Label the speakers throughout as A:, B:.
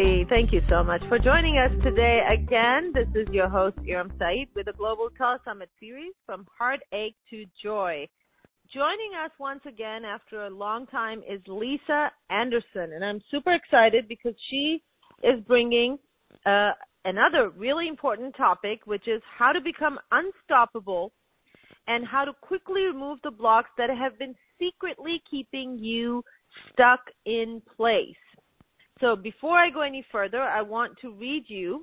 A: Absolutely. Thank you so much for joining us today. Again, this is your host, Iram Saeed, with a Global Telesummit series from Heartache to Joy. Joining us once again after a long time is Lisa Anderson, and I'm super excited because she is bringing another really important topic, which is how to become unstoppable and how to quickly remove the blocks that have been secretly keeping you stuck in place. So before I go any further, I want to read you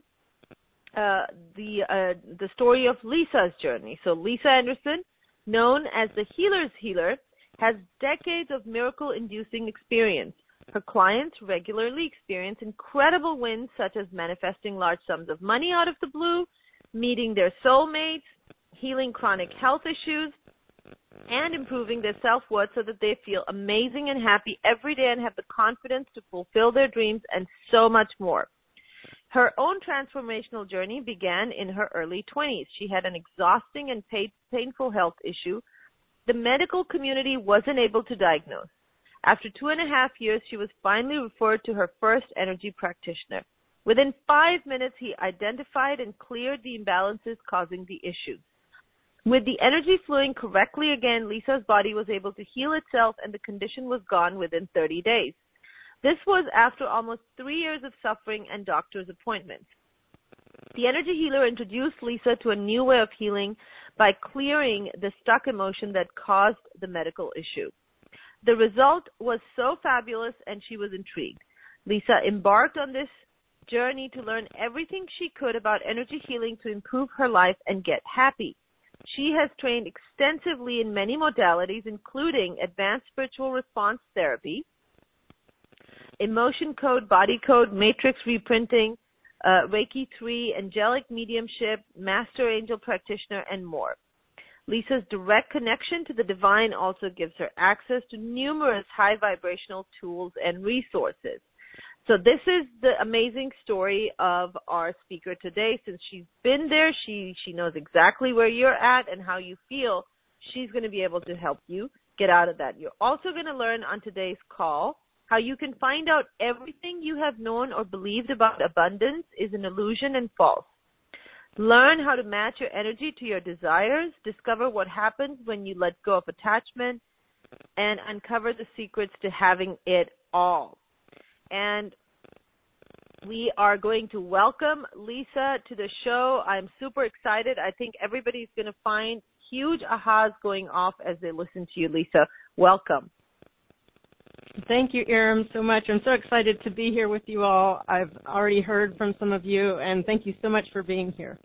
A: the story of Lisa's journey. So Lisa Anderson, known as the Healer's Healer, has decades of miracle-inducing experience. Her clients regularly experience incredible wins, such as manifesting large sums of money out of the blue, meeting their soulmates, healing chronic health issues, and improving their self-worth so that they feel amazing and happy every day and have the confidence to fulfill their dreams, and so much more. Her own transformational journey began in her early 20s. She had an exhausting and painful health issue the medical community wasn't able to diagnose. After 2.5 years, she was finally referred to her first energy practitioner. Within 5 minutes, he identified and cleared the imbalances causing the issues. With the energy flowing correctly again, Lisa's body was able to heal itself, and the condition was gone within 30 days. This was after almost 3 years of suffering and doctor's appointments. The energy healer introduced Lisa to a new way of healing by clearing the stuck emotion that caused the medical issue. The result was so fabulous, and she was intrigued. Lisa embarked on this journey to learn everything she could about energy healing to improve her life and get happy. She has trained extensively in many modalities, including advanced spiritual response therapy, emotion code, body code, matrix reprinting, Reiki 3, angelic mediumship, master angel practitioner, and more. Lisa's direct connection to the divine also gives her access to numerous high vibrational tools and resources. So this is the amazing story of our speaker today. Since she's been there, she knows exactly where you're at and how you feel. She's going to be able to help you get out of that. You're also going to learn on today's call how you can find out everything you have known or believed about abundance is an illusion and false. Learn how to match your energy to your desires, discover what happens when you let go of attachment, and uncover the secrets to having it all. And we are going to welcome Lisa to the show. I'm super excited. I think everybody's going to find huge ahas going off as they listen to you, Lisa. Welcome.
B: Thank you, Iram, so much. I'm so excited to be here with you all. I've already heard from some of you, and thank you so much for being here.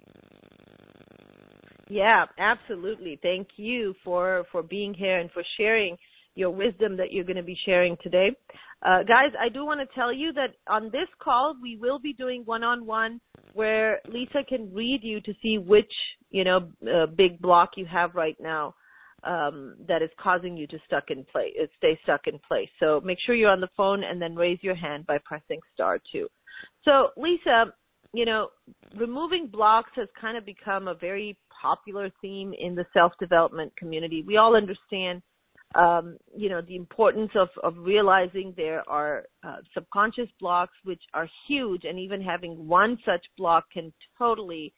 A: Yeah, absolutely. Thank you for being here and for sharing your wisdom that you're going to be sharing today. Guys, I do want to tell you that on this call, we will be doing one-on-one where Lisa can read you to see which, big block you have right now that is causing you to stay stuck in place. So make sure you're on the phone and then raise your hand by pressing *2. So Lisa, removing blocks has kind of become a very popular theme in the self-development community. We all understand the importance of realizing there are subconscious blocks which are huge, and even having one such block can totally,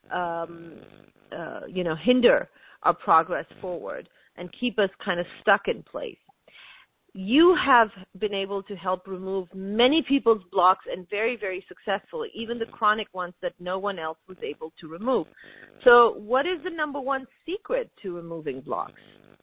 A: hinder our progress forward and keep us kind of stuck in place. You have been able to help remove many people's blocks, and very, very successfully, even the chronic ones that no one else was able to remove. So what is the number one secret to removing blocks?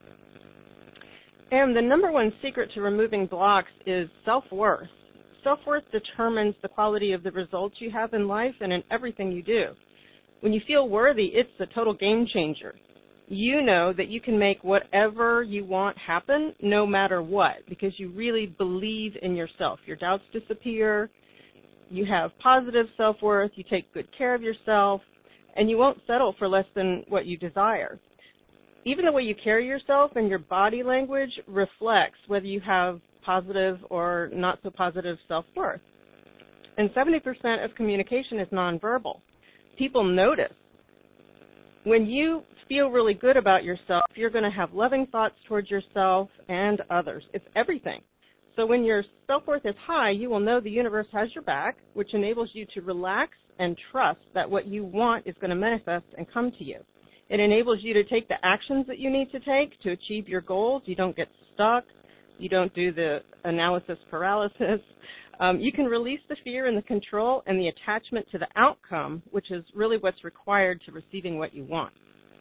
B: And the number one secret to removing blocks is self-worth. Self-worth determines the quality of the results you have in life and in everything you do. When you feel worthy, it's a total game changer. You know that you can make whatever you want happen no matter what, because you really believe in yourself. Your doubts disappear, you have positive self-worth, you take good care of yourself, and you won't settle for less than what you desire. Even the way you carry yourself and your body language reflects whether you have positive or not so positive self-worth. And 70% of communication is nonverbal. People notice. When you feel really good about yourself, you're going to have loving thoughts towards yourself and others. It's everything. So when your self-worth is high, you will know the universe has your back, which enables you to relax and trust that what you want is going to manifest and come to you. It enables you to take the actions that you need to take to achieve your goals. You don't get stuck. You don't do the analysis paralysis. You can release the fear and the control and the attachment to the outcome, which is really what's required to receiving what you want.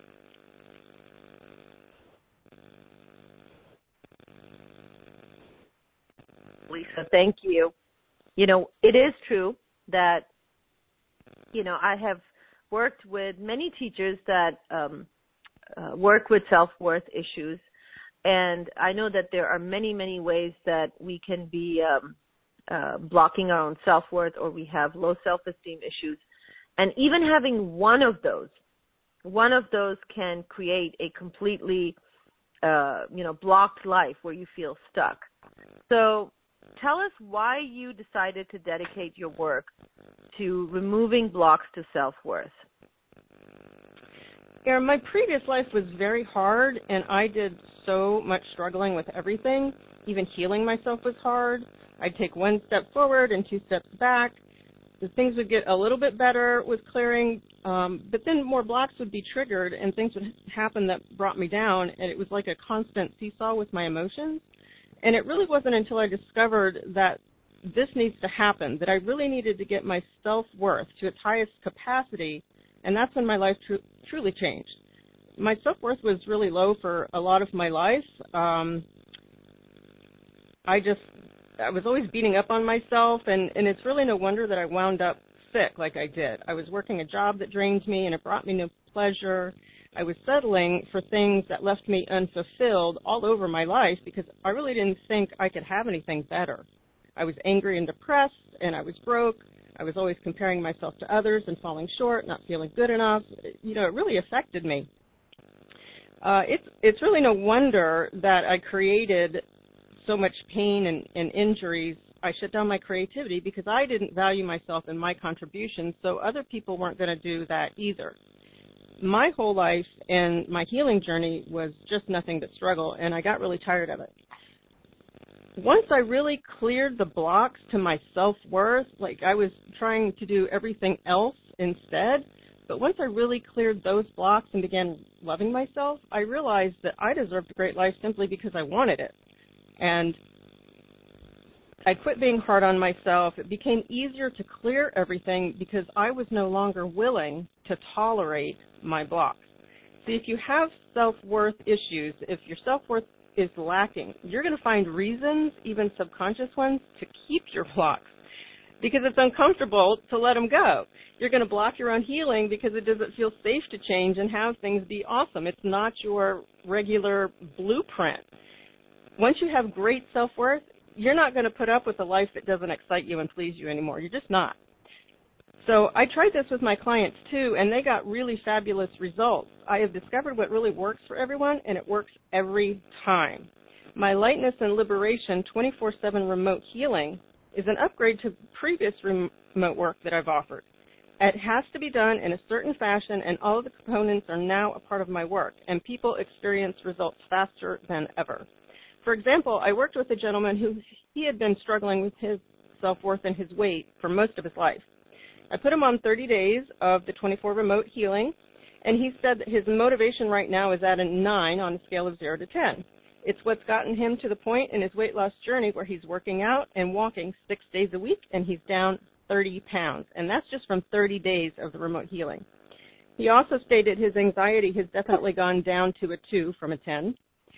A: Lisa, thank you. It is true that, I have worked with many teachers that work with self-worth issues, and I know that there are many, many ways that we can be blocking our own self-worth, or we have low self-esteem issues. And even having one of those can create a completely, blocked life where you feel stuck. So tell us why you decided to dedicate your work to removing blocks to self-worth.
B: Yeah, my previous life was very hard, and I did so much struggling with everything. Even healing myself was hard. I'd take one step forward and two steps back. The things would get a little bit better with clearing, but then more blocks would be triggered, and things would happen that brought me down, and it was like a constant seesaw with my emotions. And it really wasn't until I discovered that this needs to happen, that I really needed to get my self-worth to its highest capacity, and that's when my life truly changed. My self-worth was really low for a lot of my life. I was always beating up on myself, and it's really no wonder that I wound up sick like I did. I was working a job that drained me, and it brought me no pleasure. I was settling for things that left me unfulfilled all over my life because I really didn't think I could have anything better. I was angry and depressed, and I was broke. I was always comparing myself to others and falling short, not feeling good enough. It really affected me. It's really no wonder that I created so much pain and injuries. I shut down my creativity because I didn't value myself and my contributions, so other people weren't going to do that either. My whole life and my healing journey was just nothing but struggle, and I got really tired of it. Once I really cleared the blocks to my self-worth, like I was trying to do everything else instead, but once I really cleared those blocks and began loving myself, I realized that I deserved a great life simply because I wanted it. And I quit being hard on myself. It became easier to clear everything because I was no longer willing to tolerate my blocks. See, if you have self-worth issues, if your self-worth is lacking, you're going to find reasons, even subconscious ones, to keep your blocks because it's uncomfortable to let them go. You're going to block your own healing because it doesn't feel safe to change and have things be awesome. It's not your regular blueprint. Once you have great self-worth, you're not going to put up with a life that doesn't excite you and please you anymore. You're just not. So I tried this with my clients too, and they got really fabulous results. I have discovered what really works for everyone, and it works every time. My Lightness and Liberation 24/7 remote healing is an upgrade to previous remote work that I've offered. It has to be done in a certain fashion, and all of the components are now a part of my work, and people experience results faster than ever. For example, I worked with a gentleman who he had been struggling with his self-worth and his weight for most of his life. I put him on 30 days of the 24 remote healing, and he said that his motivation right now is at a 9 on a scale of 0 to 10. It's what's gotten him to the point in his weight loss journey where he's working out and walking 6 days a week, and he's down 30 pounds, and that's just from 30 days of the remote healing. He also stated his anxiety has definitely gone down to a 2 from a 10.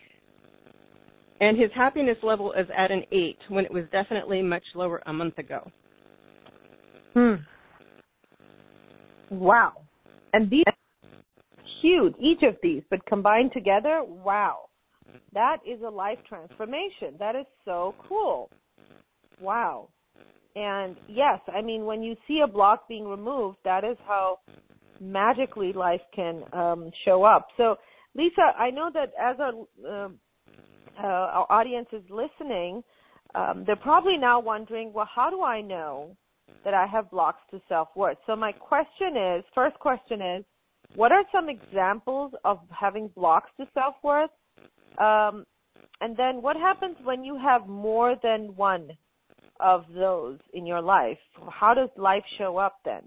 B: And his happiness level is at an 8 when it was definitely much lower a month ago.
A: Wow. And these are huge, each of these, but combined together, wow. That is a life transformation. That is so cool. Wow. And yes, I mean, when you see a block being removed, that is how magically life can show up. So, Lisa, I know that as our audience is listening, they're probably now wondering, well, how do I know that I have blocks to self-worth? So my first question is, what are some examples of having blocks to self-worth? And then what happens when you have more than one of those in your life? How does life show up then?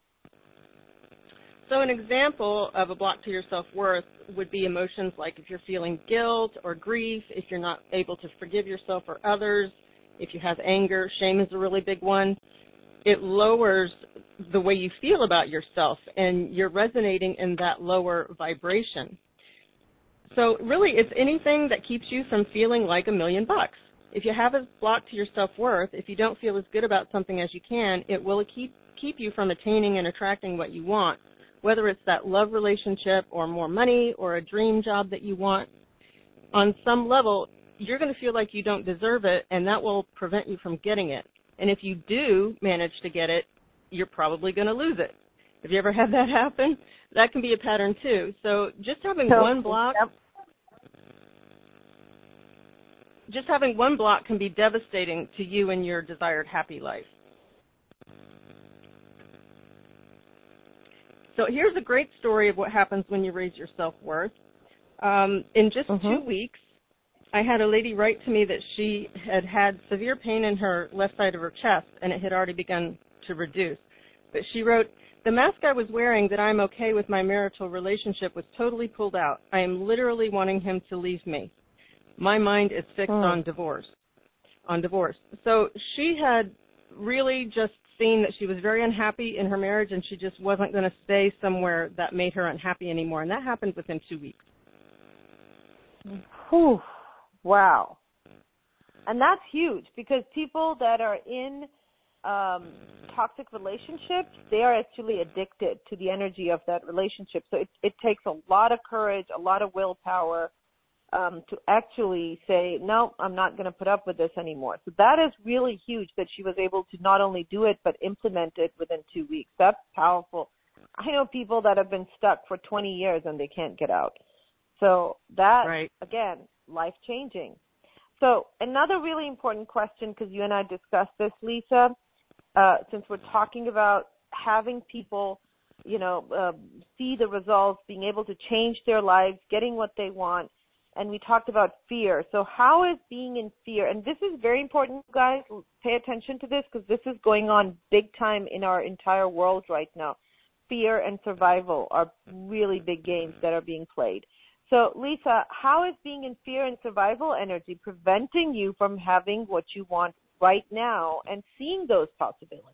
B: So an example of a block to your self-worth would be emotions like if you're feeling guilt or grief, if you're not able to forgive yourself or others, if you have anger. Shame is a really big one. It lowers the way you feel about yourself, and you're resonating in that lower vibration. So really, it's anything that keeps you from feeling like $1,000,000. If you have a block to your self-worth, if you don't feel as good about something as you can, it will keep you from attaining and attracting what you want, whether it's that love relationship or more money or a dream job that you want. On some level, you're going to feel like you don't deserve it, and that will prevent you from getting it. And if you do manage to get it, you're probably going to lose it. Have you ever had that happen? That can be a pattern too. So just having one block, can be devastating to you and your desired happy life. So here's a great story of what happens when you raise your self-worth. In just 2 weeks, I had a lady write to me that she had severe pain in her left side of her chest, and it had already begun to reduce. But she wrote, "The mask I was wearing that I'm okay with my marital relationship was totally pulled out. I am literally wanting him to leave me. My mind is fixed on divorce. So she had really just seen that she was very unhappy in her marriage, and she just wasn't going to stay somewhere that made her unhappy anymore. And that happened within 2 weeks.
A: Whew. Wow. And that's huge, because people that are in toxic relationships, they are actually addicted to the energy of that relationship. So it takes a lot of courage, a lot of willpower to actually say, no, I'm not going to put up with this anymore. So that is really huge that she was able to not only do it, but implement it within 2 weeks. That's powerful. I know people that have been stuck for 20 years and they can't get out. So that, again, life-changing. So another really important question, because you and I discussed this, Lisa, since we're talking about having people, see the results, being able to change their lives, getting what they want, and we talked about fear. So how is being in fear, and this is very important, guys, pay attention to this, because this is going on big time in our entire world right now. Fear and survival are really big games that are being played. So, Lisa, how is being in fear and survival energy preventing you from having what you want right now and seeing those possibilities?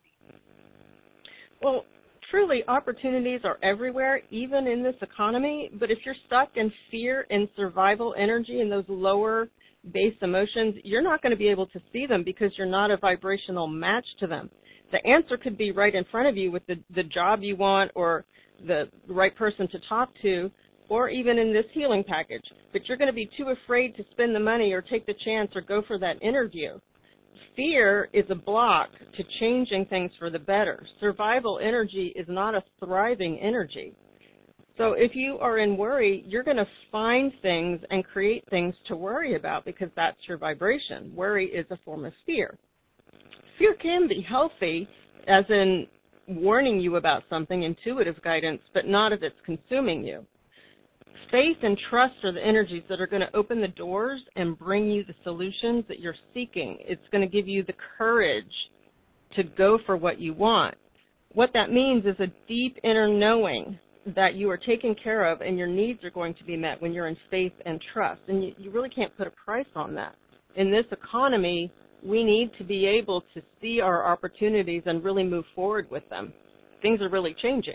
B: Well, truly, opportunities are everywhere, even in this economy. But if you're stuck in fear and survival energy and those lower base emotions, you're not going to be able to see them because you're not a vibrational match to them. The answer could be right in front of you with the job you want or the right person to talk to, or even in this healing package, but you're going to be too afraid to spend the money or take the chance or go for that interview. Fear is a block to changing things for the better. Survival energy is not a thriving energy. So if you are in worry, you're going to find things and create things to worry about because that's your vibration. Worry is a form of fear. Fear can be healthy, as in warning you about something, intuitive guidance, but not if it's consuming you. Faith and trust are the energies that are going to open the doors and bring you the solutions that you're seeking. It's going to give you the courage to go for what you want. What that means is a deep inner knowing that you are taken care of and your needs are going to be met when you're in faith and trust. And you really can't put a price on that. In this economy, we need to be able to see our opportunities and really move forward with them. Things are really changing.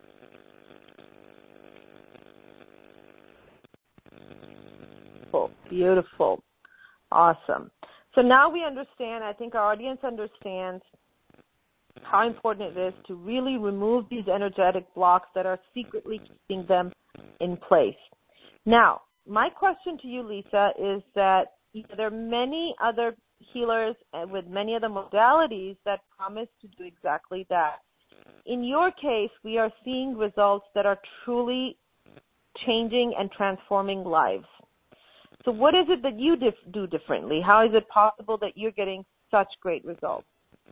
A: Beautiful. Awesome. So now we understand, I think our audience understands how important it is to really remove these energetic blocks that are secretly keeping them in place. Now, my question to you, Lisa, is that there are many other healers with many other modalities that promise to do exactly that. In your case, we are seeing results that are truly changing and transforming lives. So what is it that you do differently? How is it possible that you're getting such great results?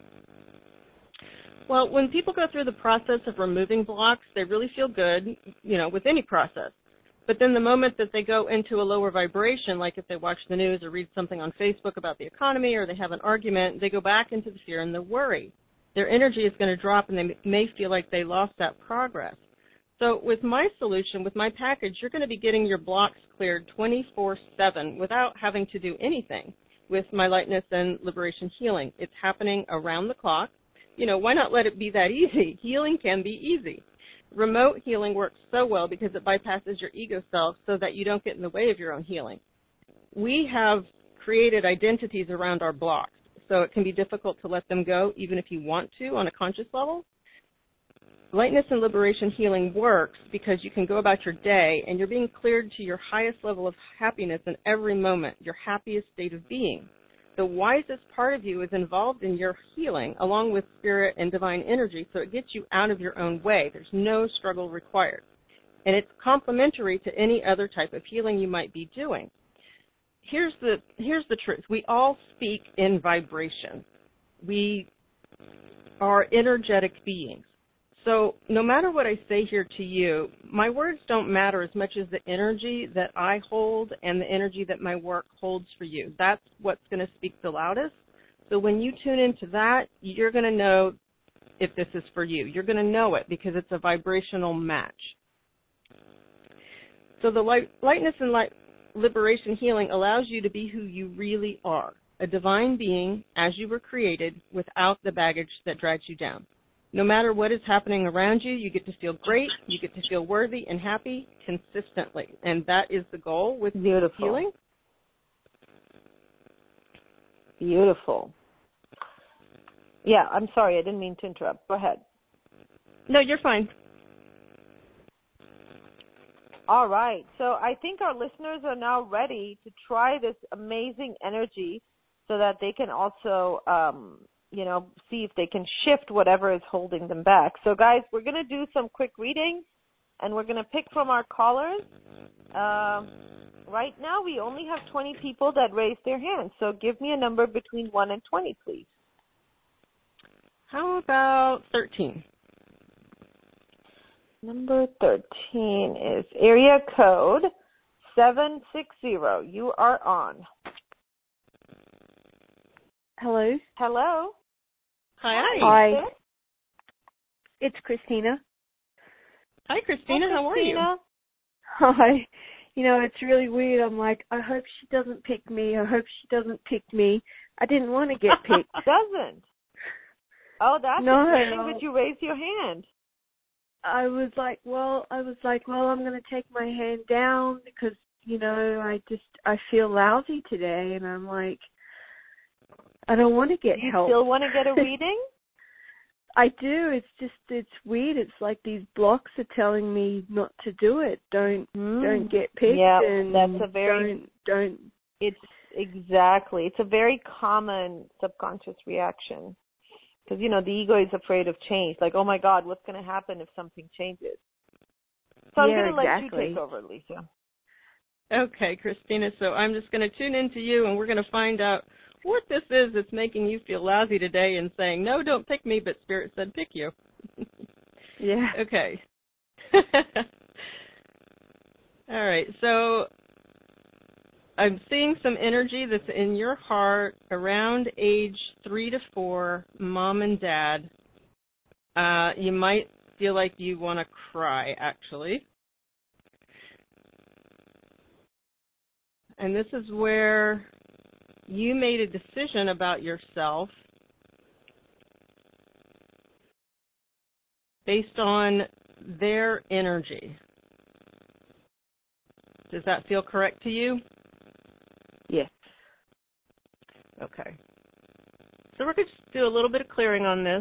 B: Well, when people go through the process of removing blocks, they really feel good, with any process. But then the moment that they go into a lower vibration, like if they watch the news or read something on Facebook about the economy or they have an argument, they go back into the fear and the worry. Their energy is going to drop and they may feel like they lost that progress. So with my solution, with my package, you're going to be getting your blocks cleared 24/7 without having to do anything with my lightness and liberation healing. It's happening around the clock. Why not let it be that easy? Healing can be easy. Remote healing works so well because it bypasses your ego self so that you don't get in the way of your own healing. We have created identities around our blocks, so it can be difficult to let them go even if you want to on a conscious level. Lightness and liberation healing works because you can go about your day and you're being cleared to your highest level of happiness in every moment, your happiest state of being. The wisest part of you is involved in your healing along with spirit and divine energy, so it gets you out of your own way. There's no struggle required. And it's complementary to any other type of healing you might be doing. Here's the truth. We all speak in vibration. We are energetic beings. So no matter what I say here to you, my words don't matter as much as the energy that I hold and the energy that my work holds for you. That's what's going to speak the loudest. So when you tune into that, you're going to know if this is for you. You're going to know it because it's a vibrational match. So the lightness and liberation healing allows you to be who you really are, a divine being as you were created without the baggage that drags you down. No matter what is happening around you, you get to feel great, you get to feel worthy and happy consistently. And that is the goal with healing.
A: Beautiful. Yeah, I'm sorry, I didn't mean to interrupt. Go ahead.
B: No, you're fine.
A: All right. So I think our listeners are now ready to try this amazing energy so that they can also see if they can shift whatever is holding them back. So, guys, we're going to do some quick readings, and we're going to pick from our callers. Right now, we only have 20 people that raised their hands. So give me a number between 1 and 20, please.
B: How about 13?
A: Number 13 is area code 760. You are on.
C: Hello.
B: Hello. Hi.
C: Hi. It's Christina.
B: Hi, Christina. How are you?
C: Hi. It's really weird. I'm like, I hope she doesn't pick me. I hope she doesn't pick me. I didn't want to get picked.
A: Doesn't? Oh, that's interesting that you raised your hand.
C: I was like, well, I'm going to take my hand down because, I feel lousy today. And I'm like, I don't want to get help.
A: You still want to get a reading?
C: I do. It's weird. It's like these blocks are telling me not to do it. Don't get picked.
A: Yeah,
C: and
A: that's a very
C: don't.
A: It's exactly. It's a very common subconscious reaction because the ego is afraid of change. Like, oh my God, what's going to happen if something changes? So I'm going to let you take over, Lisa.
B: Okay, Christina. So I'm just going to tune into you, and we're going to find out what this is that's making you feel lousy today and saying, no, don't pick me, but Spirit said pick you.
C: Yeah.
B: Okay. All right. So I'm seeing some energy that's in your heart around age 3 to 4, mom and dad. You might feel like you want to cry, actually. And this is where you made a decision about yourself based on their energy. Does that feel correct to you?
C: Yes.
B: Okay. So we're going to do a little bit of clearing on this.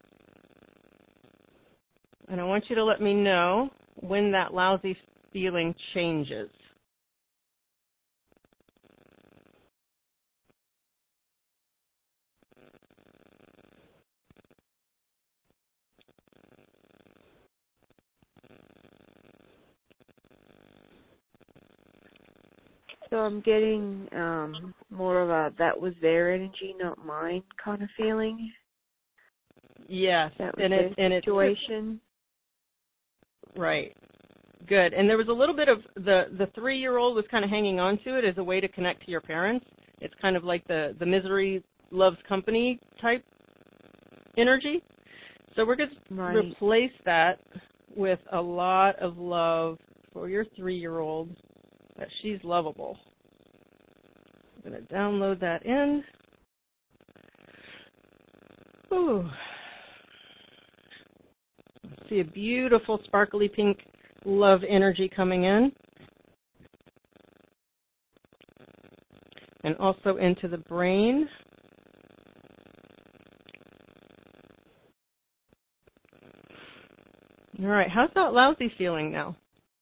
B: And I want you to let me know when that lousy feeling changes.
C: So I'm getting more of a that was their energy, not mine kind of feeling.
B: Yes,
C: that was their situation.
B: Right. Good. And there was a little bit of the 3-year-old was kind of hanging on to it as a way to connect to your parents. It's kind of like the misery loves company type energy. So we're going to replace that with a lot of love for your 3-year-old, that she's lovable. I'm going to download that in. Ooh. See a beautiful sparkly pink love energy coming in. And also into the brain. All right, how's that lousy feeling now?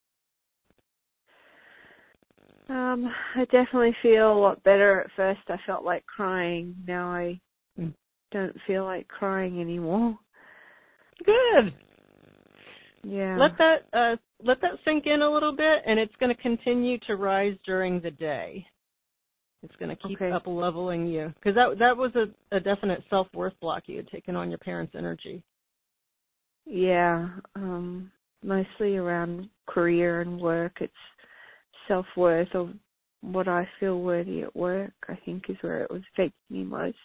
C: I definitely feel a lot better. At first I felt like crying. Now I don't feel like crying anymore.
B: Good.
C: Yeah.
B: Let that sink in a little bit, and it's going to continue to rise during the day. It's going to keep up leveling you, because that was a definite self-worth block you had taken on your parents' energy.
C: Yeah, mostly around career and work. It's self-worth, or what I feel worthy at work, I think, is where it was affecting me most.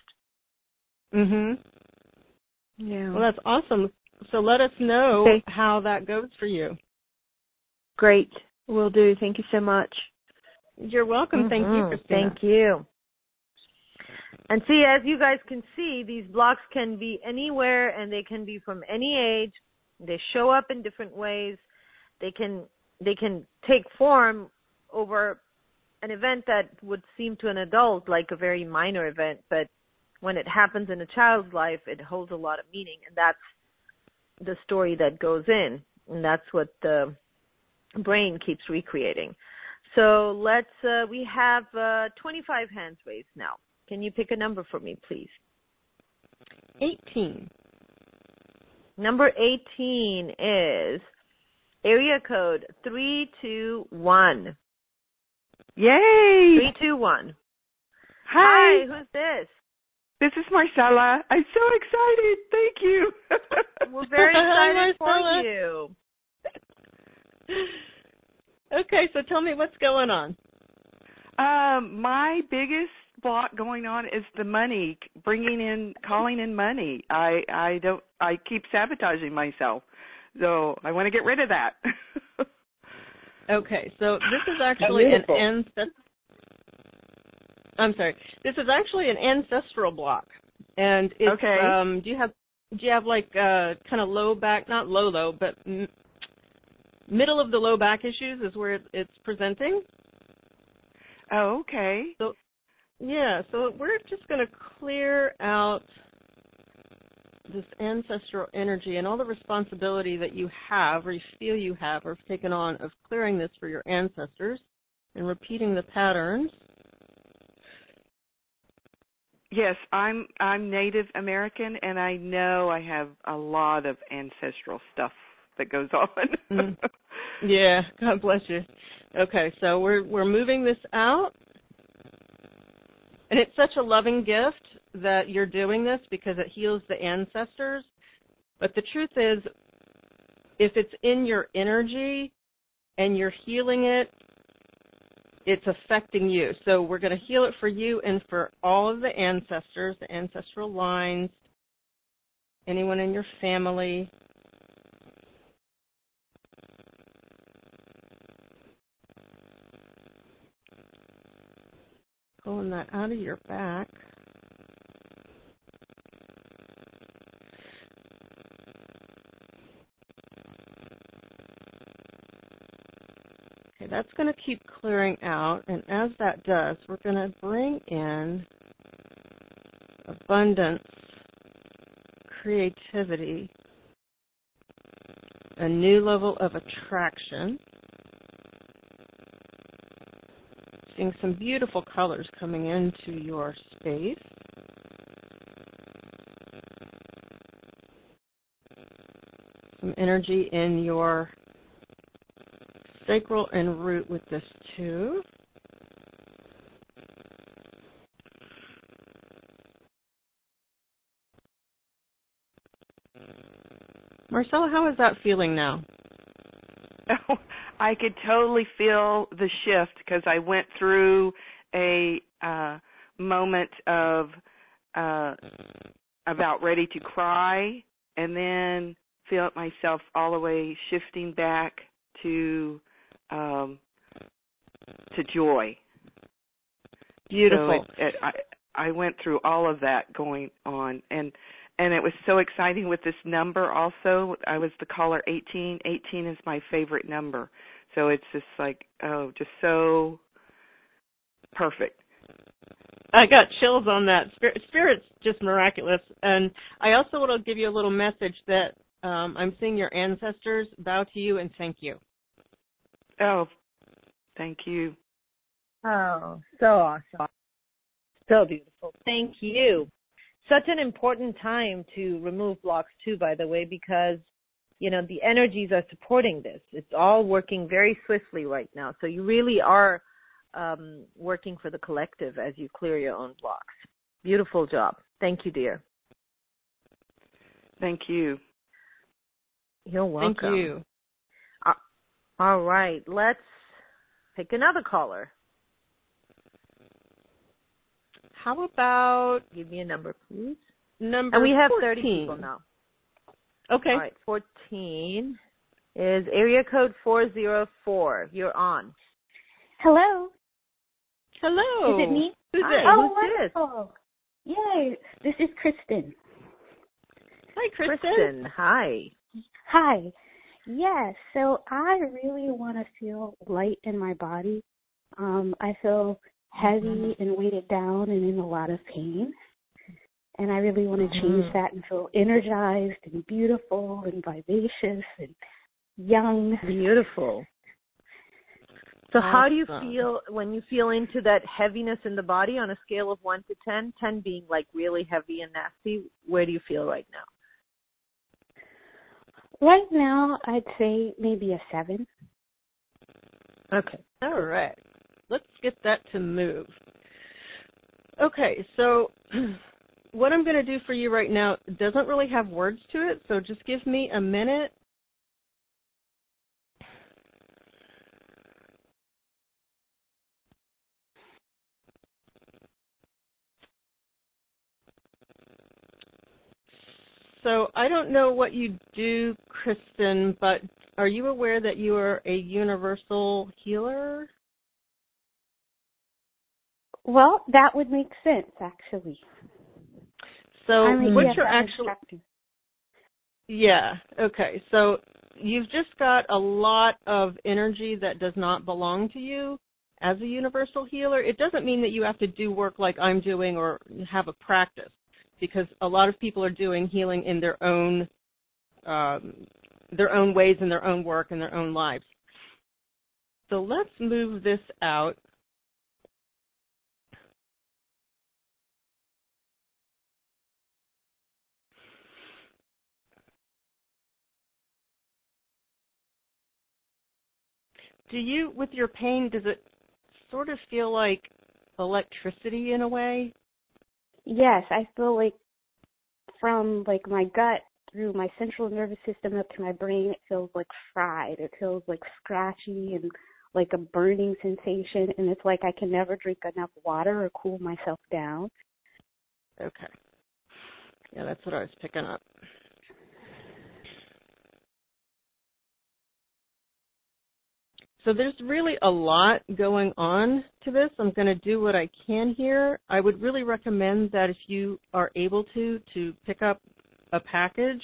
C: Yeah.
B: Well, that's awesome. So let us know how that goes for you.
C: Great. Will do. Thank you so much.
B: You're welcome. Thank you, Christina.
A: Thank you. And see, as you guys can see, these blocks can be anywhere, and they can be from any age. They show up in different ways. They can take form over an event that would seem to an adult like a very minor event, but when it happens in a child's life, it holds a lot of meaning, and that's the story that goes in, and that's what the brain keeps recreating. So we have 25 hands raised now. Can you pick a number for me, please?
B: 18.
A: Number 18 is area code 321.
D: Yay!
A: 321.
D: Hi,
A: who's this?
D: This is Marcella. I'm so excited. Thank you.
A: We're very excited for you.
D: Okay,
B: so tell me what's going on.
D: My biggest block going on is the money, calling in money. I keep sabotaging myself, so I want to get rid of that.
B: Okay, so this is actually This is actually an ancestral block, and it's do you have like kind of low back, not low, but middle of the low back issues is where it's presenting.
D: Oh, okay.
B: So we're just going to clear out this ancestral energy and all the responsibility that you have, or you feel you have, or have taken on of clearing this for your ancestors and repeating the patterns.
D: Yes, I'm Native American, and I know I have a lot of ancestral stuff that goes on.
B: Yeah, God bless you. Okay, so we're moving this out, and it's such a loving gift that you're doing this because it heals the ancestors. But the truth is, if it's in your energy and you're healing it, it's affecting you. So we're going to heal it for you and for all of the ancestors, the ancestral lines, anyone in your family. Pulling that out of your back. Okay, that's going to keep clearing out, and as that does, we're going to bring in abundance, creativity, a new level of attraction. Seeing some beautiful colors coming into your space. Some energy in your sacral and root with this too. Marcella, how is that feeling now?
D: Oh, I could totally feel the shift because I went through a moment of about ready to cry, and then felt myself all the way shifting back to joy.
B: Beautiful.
D: So I went through all of that going on, and it was so exciting with this number also. I was the caller 18. 18 is my favorite number. So it's just like, just so perfect.
B: I got chills on that. Spirit's just miraculous. And I also want to give you a little message that I'm seeing your ancestors bow to you and thank you.
D: Oh, thank you.
A: Oh, so awesome. So beautiful. Thank you. Such an important time to remove blocks too, by the way, because, you know, the energies are supporting this. It's all working very swiftly right now. So you really are working for the collective as you clear your own blocks. Beautiful job. Thank you, dear.
D: Thank you.
A: You're welcome.
B: Thank you.
A: All right. Let's pick another caller.
B: How about...
A: Give me a number, please.
B: Number
A: And we have
B: 14.
A: 30 people now.
B: Okay.
A: All right. 14 is area code 404. You're on.
E: Hello.
B: Hello.
E: Is it me?
A: Who's
B: Hi.
A: this?
E: Oh,
A: Who's this?
E: wonderful. Yay. This is Kristen.
B: Hi,
A: Kristen. Hi.
E: Hi. Yes, so I really want to feel light in my body. I feel heavy and weighted down and in a lot of pain. And I really want to change that and feel energized and beautiful and vivacious and young.
A: Beautiful. So
B: Awesome.
A: how do you feel when you feel into that heaviness in the body on a scale of 1 to 10? 10 being like really heavy and nasty. Where do you feel right now?
E: Right now, I'd say maybe a 7.
A: Okay.
B: All right. Let's get that to move. Okay, so what I'm going to do for you right now doesn't really have words to it, so just give me a minute. So I don't know what you do, Kristen, but are you aware that you are a universal healer?
E: Well, that would make sense, actually.
B: So what you're
E: I'm
B: actually...
E: instructed.
B: Yeah, okay. So you've just got a lot of energy that does not belong to you as a universal healer. It doesn't mean that you have to do work like I'm doing or have a practice, because a lot of people are doing healing in their own ways and their own work and their own lives. So let's move this out. Do you, with your pain, does it sort of feel like electricity in a way?
E: Yes, I feel like from like my gut through my central nervous system up to my brain, it feels like fried. It feels like scratchy and like a burning sensation, and it's like I can never drink enough water or cool myself down.
B: Okay. Yeah, that's what I was picking up. So there's really a lot going on to this. I'm going to do what I can here. I would really recommend that if you are able to pick up a package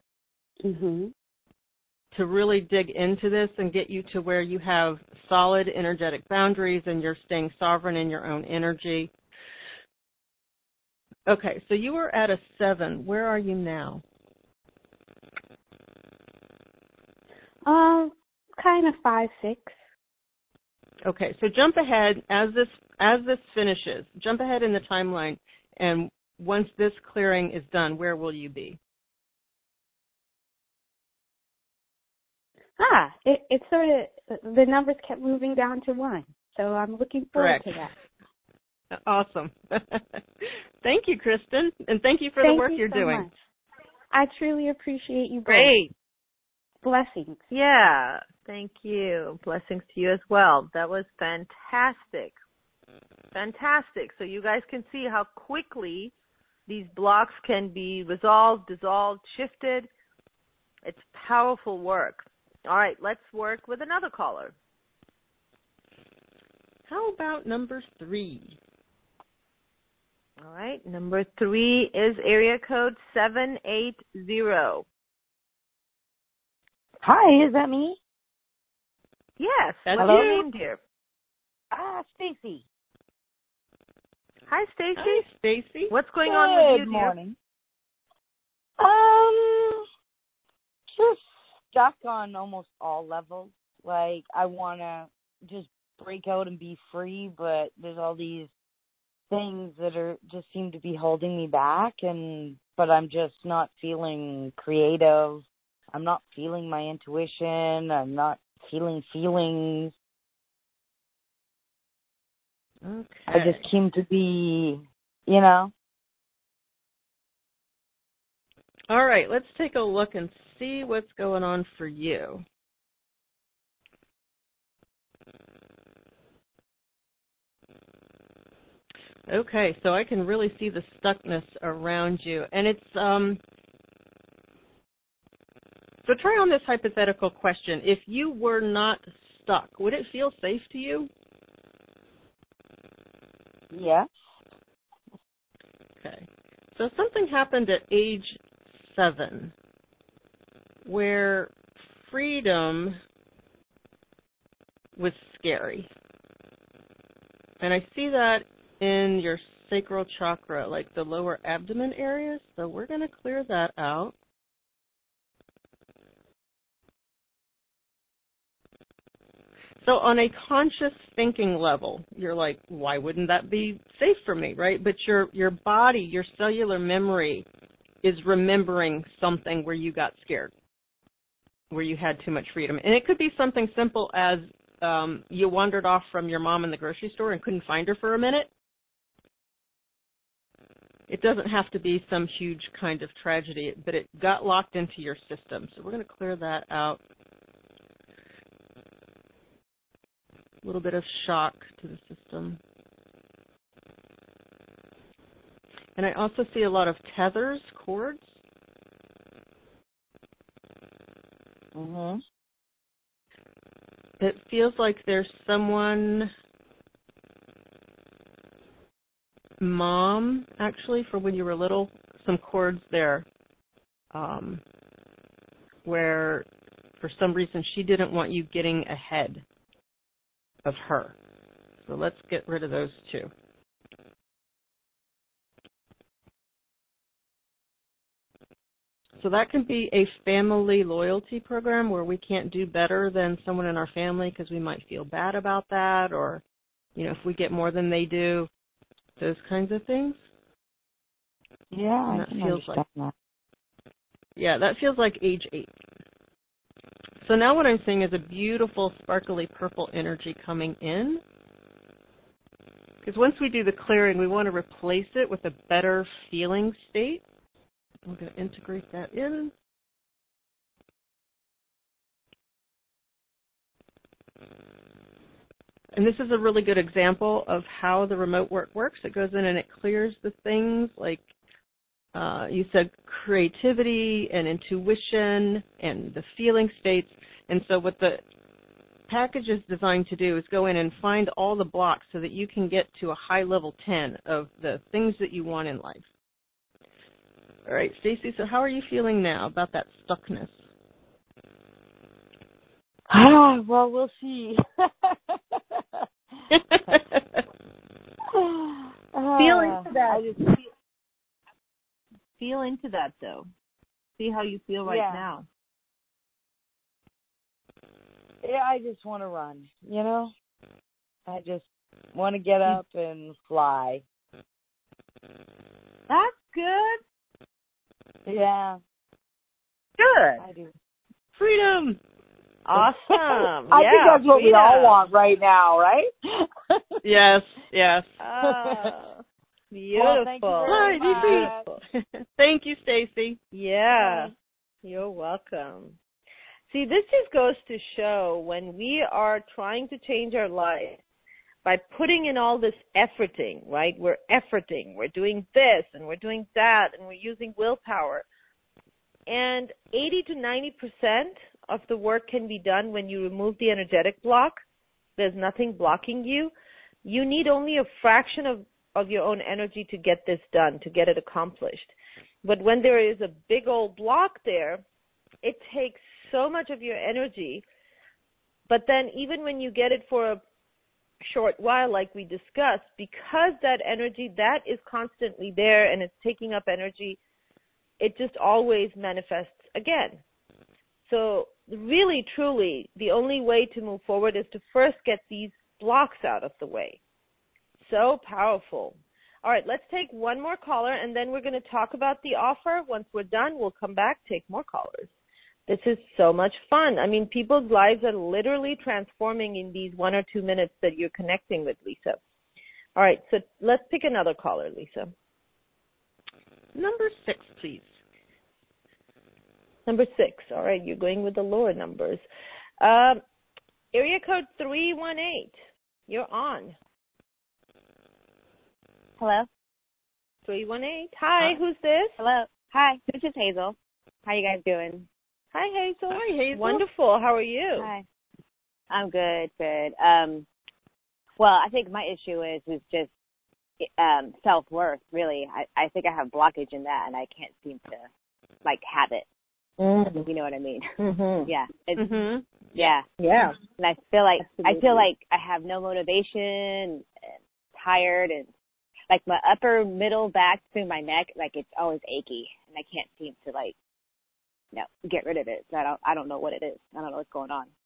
B: to really dig into this and get you to where you have solid energetic boundaries and you're staying sovereign in your own energy. Okay, so you were at a 7. Where are you now?
E: Kind of 5, 6.
B: Okay, so jump ahead as this finishes. Jump ahead in the timeline, and once this clearing is done, where will you be?
E: It sort of, the numbers kept moving down to 1, so I'm looking forward to that.
B: Awesome. Thank you, Kristen, and thank you for the work you're doing.
E: Much. I truly appreciate you both.
A: Great.
E: Blessings.
A: Yeah, thank you. Blessings to you as well. That was fantastic. Fantastic. So you guys can see how quickly these blocks can be resolved, dissolved, shifted. It's powerful work. All right, let's work with another caller.
B: How about number 3?
A: All right, number 3 is area code 780.
F: Hi, is that me?
A: Yes,
B: That's
A: what's
B: you.
A: your name, dear?
F: Stacy.
A: Hi, Stacy.
B: Hi, Stacy.
A: What's going on with you,
F: Good
A: dear?
F: morning. Just stuck on almost all levels. Like, I want to just break out and be free, but there's all these things that are just seem to be holding me back, but I'm just not feeling creative. I'm not feeling my intuition. I'm not feeling feelings.
B: Okay.
F: I just seem to be, you know.
B: All right, let's take a look and see what's going on for you. Okay, so I can really see the stuckness around you. And it's, so try on this hypothetical question. If you were not stuck, would it feel safe to you?
F: Yeah.
B: Okay. So something happened at age 7 where freedom was scary. And I see that in your sacral chakra, like the lower abdomen area. So we're going to clear that out. So on a conscious thinking level, you're like, why wouldn't that be safe for me, right? But your body, your cellular memory is remembering something where you got scared, where you had too much freedom. And it could be something simple as you wandered off from your mom in the grocery store and couldn't find her for a minute. It doesn't have to be some huge kind of tragedy, but it got locked into your system. So we're going to clear that out. A little bit of shock to the system. And I also see a lot of tethers, cords.
F: Mhm.
B: It feels like there's someone, mom, actually, from when you were little, some cords there, where for some reason she didn't want you getting ahead of her. So let's get rid of those two. So that can be a family loyalty program where we can't do better than someone in our family because we might feel bad about that, or, you know, if we get more than they do, those kinds of things.
F: Yeah,
B: And
F: I
B: that
F: can
B: feels
F: understand
B: like,
F: that.
B: yeah, that feels like age 8. So now what I'm seeing is a beautiful, sparkly purple energy coming in. Because once we do the clearing, we want to replace it with a better feeling state. I'm going to integrate that in. And this is a really good example of how the remote work works. It goes in and it clears the things like you said, creativity and intuition and the feeling states. And so what the package is designed to do is go in and find all the blocks so that you can get to a high level 10 of the things that you want in life. All right, Stacy, so how are you feeling now about that stuckness?
F: Well, we'll see.
A: Feel into that. Feel into that, though. See how you feel right now.
F: Yeah, I just want to run, you know? I just want to get up and fly.
A: That's good.
F: Yeah.
A: Good.
F: I do.
B: Freedom.
A: Awesome.
F: I think that's what we all want right now, right?
B: Yes, yes.
A: Oh, beautiful.
F: Well, thank you very much.
B: Thank you, Stacy.
A: Yeah. You're welcome. See, this just goes to show when we are trying to change our life by putting in all this efforting, right? We're efforting, we're doing this and we're doing that and we're using willpower. And 80 to 90% of the work can be done when you remove the energetic block. There's nothing blocking you. You need only a fraction of your own energy to get this done, to get it accomplished. But when there is a big old block there, it takes so much of your energy. But then even when you get it for a short while, like we discussed, because that energy, that is constantly there and it's taking up energy, it just always manifests again. So really, truly, the only way to move forward is to first get these blocks out of the way. So powerful. All right, let's take one more caller, and then we're going to talk about the offer. Once we're done, we'll come back, take more callers. This is so much fun. I mean, people's lives are literally transforming in these 1 or 2 minutes that you're connecting with Lisa. All right, so let's pick another caller, Lisa.
B: Number 6, please.
A: Number 6. All right, you're going with the lower numbers. Area code 318. You're on.
G: Hello?
A: 318. Hi, who's this?
G: Hello. Hi, this is Hazel. How you guys doing?
A: Hi, Hazel.
B: Hi, Hazel.
A: Wonderful. How are you?
G: Hi. I'm good, good. Well, I think my issue is just self-worth, really. I think I have blockage in that, and I can't seem to, have it.
A: Mm-hmm.
G: You know what I mean?
A: Mm-hmm.
G: Yeah.
B: Mm-hmm.
G: Yeah.
A: Yeah.
G: And I feel like I have no motivation and tired, and my upper middle back through my neck, it's always achy, and I can't seem to get rid of it. So I don't know what it is. I don't know what's going on.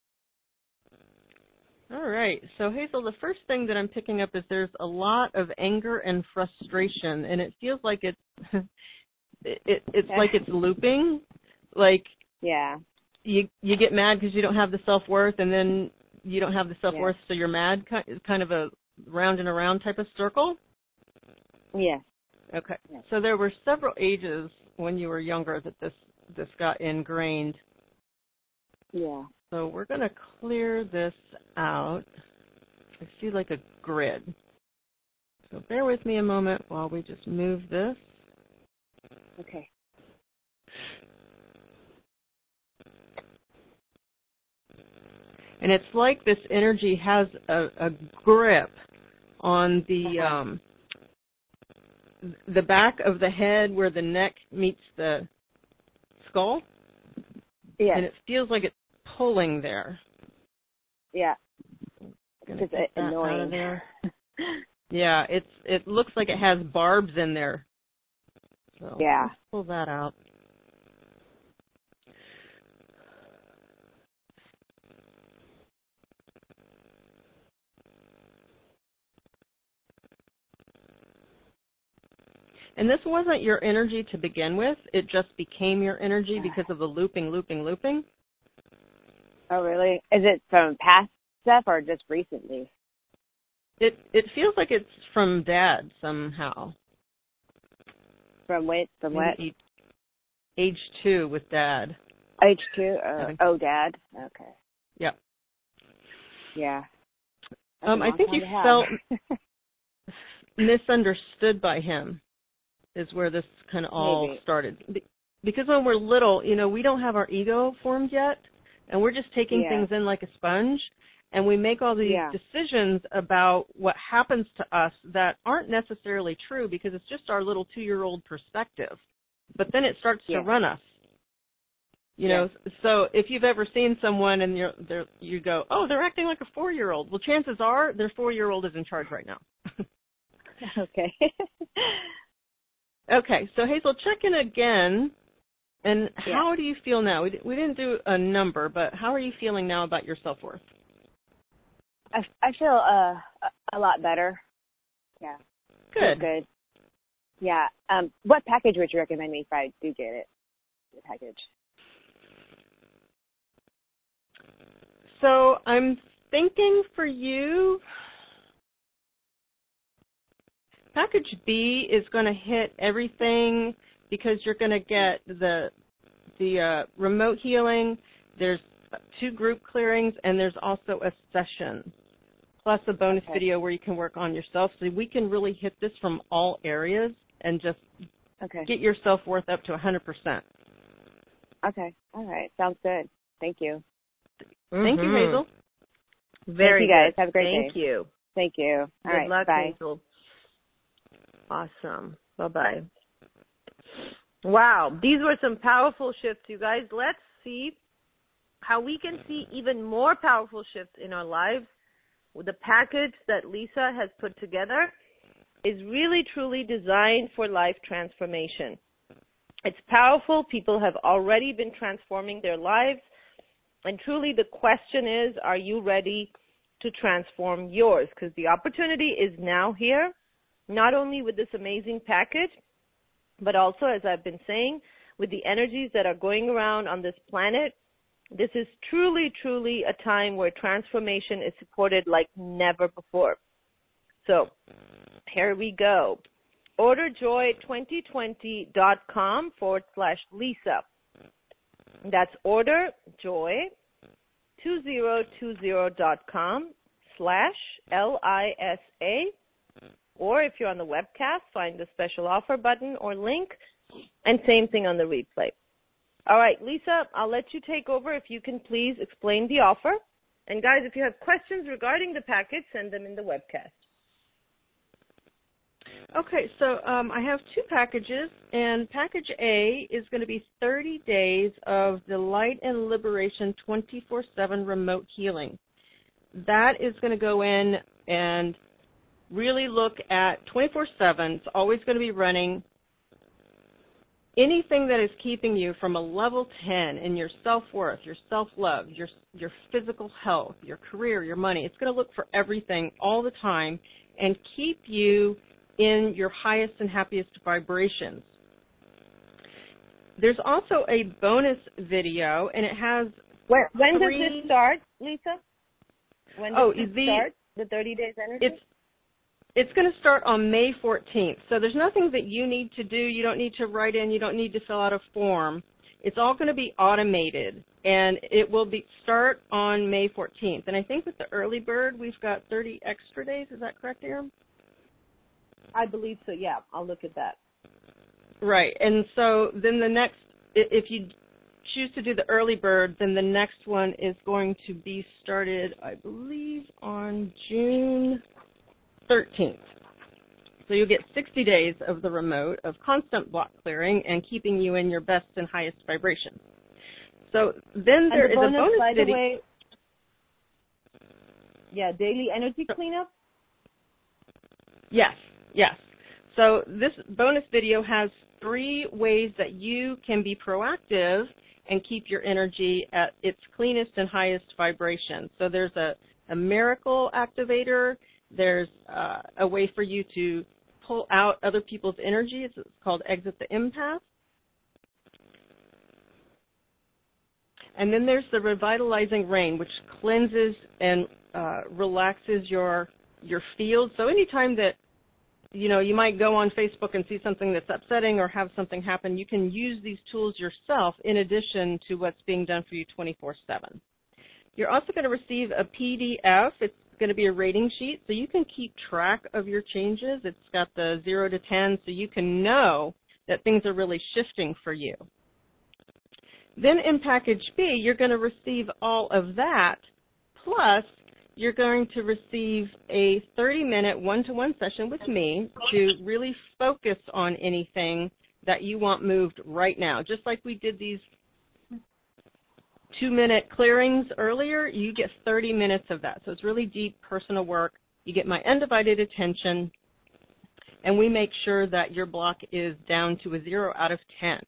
B: All right. So, Hazel, the first thing that I'm picking up is there's a lot of anger and frustration, and it feels like it's like it's looping.
G: Yeah.
B: You get mad because you don't have the self-worth, and then you don't have the self-worth, so you're mad. It's kind of a round and around type of circle.
G: Yeah.
B: Okay.
G: Yeah.
B: So there were several ages when you were younger that this got ingrained.
G: Yeah.
B: So we're going to clear this out. I see like a grid. So bear with me a moment while we just move this.
G: Okay.
B: And it's like this energy has a grip on the back of the head where the neck meets the skull.
G: Yeah.
B: And it feels like it's pulling there.
G: Yeah.
B: It's
G: annoying.
B: Out of there. Yeah, it looks like it has barbs in there. So
G: yeah.
B: let's pull that out. And this wasn't your energy to begin with. It just became your energy because of the looping.
G: Oh, really? Is it from past stuff or just recently?
B: It feels like it's from Dad somehow.
G: From what?
B: Age 2 with Dad.
G: Age 2? Dad? Okay.
B: Yep.
G: Yeah.
B: I think you felt misunderstood by him. Is where this kind of all started. Because when we're little, we don't have our ego formed yet, and we're just taking things in like a sponge, and we make all these decisions about what happens to us that aren't necessarily true because it's just our little 2-year-old perspective. But then it starts to run us. You know, so if you've ever seen someone and you go, oh, they're acting like a 4-year-old. Well, chances are their 4-year-old is in charge right now.
G: Okay.
B: Okay, so Hazel, check in again. And how do you feel now? We didn't do a number, but how are you feeling now about your self-worth?
G: I feel a lot better. Yeah.
B: Good.
G: Good. Yeah. What package would you recommend me if I do get it? The package.
B: So I'm thinking for you, package B is going to hit everything because you're going to get the remote healing. There's 2 group clearings, and there's also a session, plus a bonus video where you can work on yourself. So we can really hit this from all areas and just get your self-worth up to 100%.
G: Okay. All right. Sounds good. Thank you.
B: Thank you, Hazel.
A: Very
G: Thank you, guys.
A: good.
G: Have a great day.
A: Thank you.
G: Thank you. All right.
A: Good luck,
G: Bye.
A: Hazel. Awesome. Bye-bye. Wow. These were some powerful shifts, you guys. Let's see how we can see even more powerful shifts in our lives. The package that Lisa has put together is really, truly designed for life transformation. It's powerful. People have already been transforming their lives. And truly the question is, are you ready to transform yours? Because the opportunity is now here, not only with this amazing package, but also, as I've been saying, with the energies that are going around on this planet. This is truly, truly a time where transformation is supported like never before. So here we go. orderjoy2020.com/Lisa. That's orderjoy2020.com/LISA. Or if you're on the webcast, find the special offer button or link, and same thing on the replay. All right, Lisa, I'll let you take over if you can please explain the offer. And guys, if you have questions regarding the package, send them in the webcast.
B: Okay, so I have 2 packages, and package A is going to be 30 days of the Light and Liberation 24/7 remote healing. That is going to go in and really look at 24/7. It's always going to be running. Anything that is keeping you from a level 10 in your self-worth, your self-love, your physical health, your career, your money, it's going to look for everything all the time and keep you in your highest and happiest vibrations. There's also a bonus video, and it has
A: When does this start, Lisa? When does it start, the 30 days energy?
B: It's going to start on May 14th. So there's nothing that you need to do. You don't need to write in. You don't need to fill out a form. It's all going to be automated, and it will start on May 14th. And I think with the early bird, we've got 30 extra days. Is that correct, Erin?
A: I believe so, yeah. I'll look at that.
B: Right. And so then the next, if you choose to do the early bird, then the next one is going to be started, I believe, on June 13th. So you'll get 60 days of the remote of constant block clearing and keeping you in your best and highest vibrations. So then there is a bonus
A: by
B: video.
A: The way, daily energy cleanup?
B: Yes. So this bonus video has 3 ways that you can be proactive and keep your energy at its cleanest and highest vibration. So there's a miracle activator. There's a way for you to pull out other people's energy. It's called Exit the Empath. And then there's the Revitalizing Rain, which cleanses and relaxes your field. So anytime that you might go on Facebook and see something that's upsetting or have something happen, you can use these tools yourself in addition to what's being done for you 24/7. You're also going to receive a PDF. It's going to be a rating sheet, so you can keep track of your changes. It's got the 0 to 10, so you can know that things are really shifting for you. Then in package B, you're going to receive all of that, plus you're going to receive a 30-minute one-to-one session with me to really focus on anything that you want moved right now. Just like we did these 2-minute clearings earlier, you get 30 minutes of that. So it's really deep personal work. You get my undivided attention, and we make sure that your block is down to a 0 out of 10.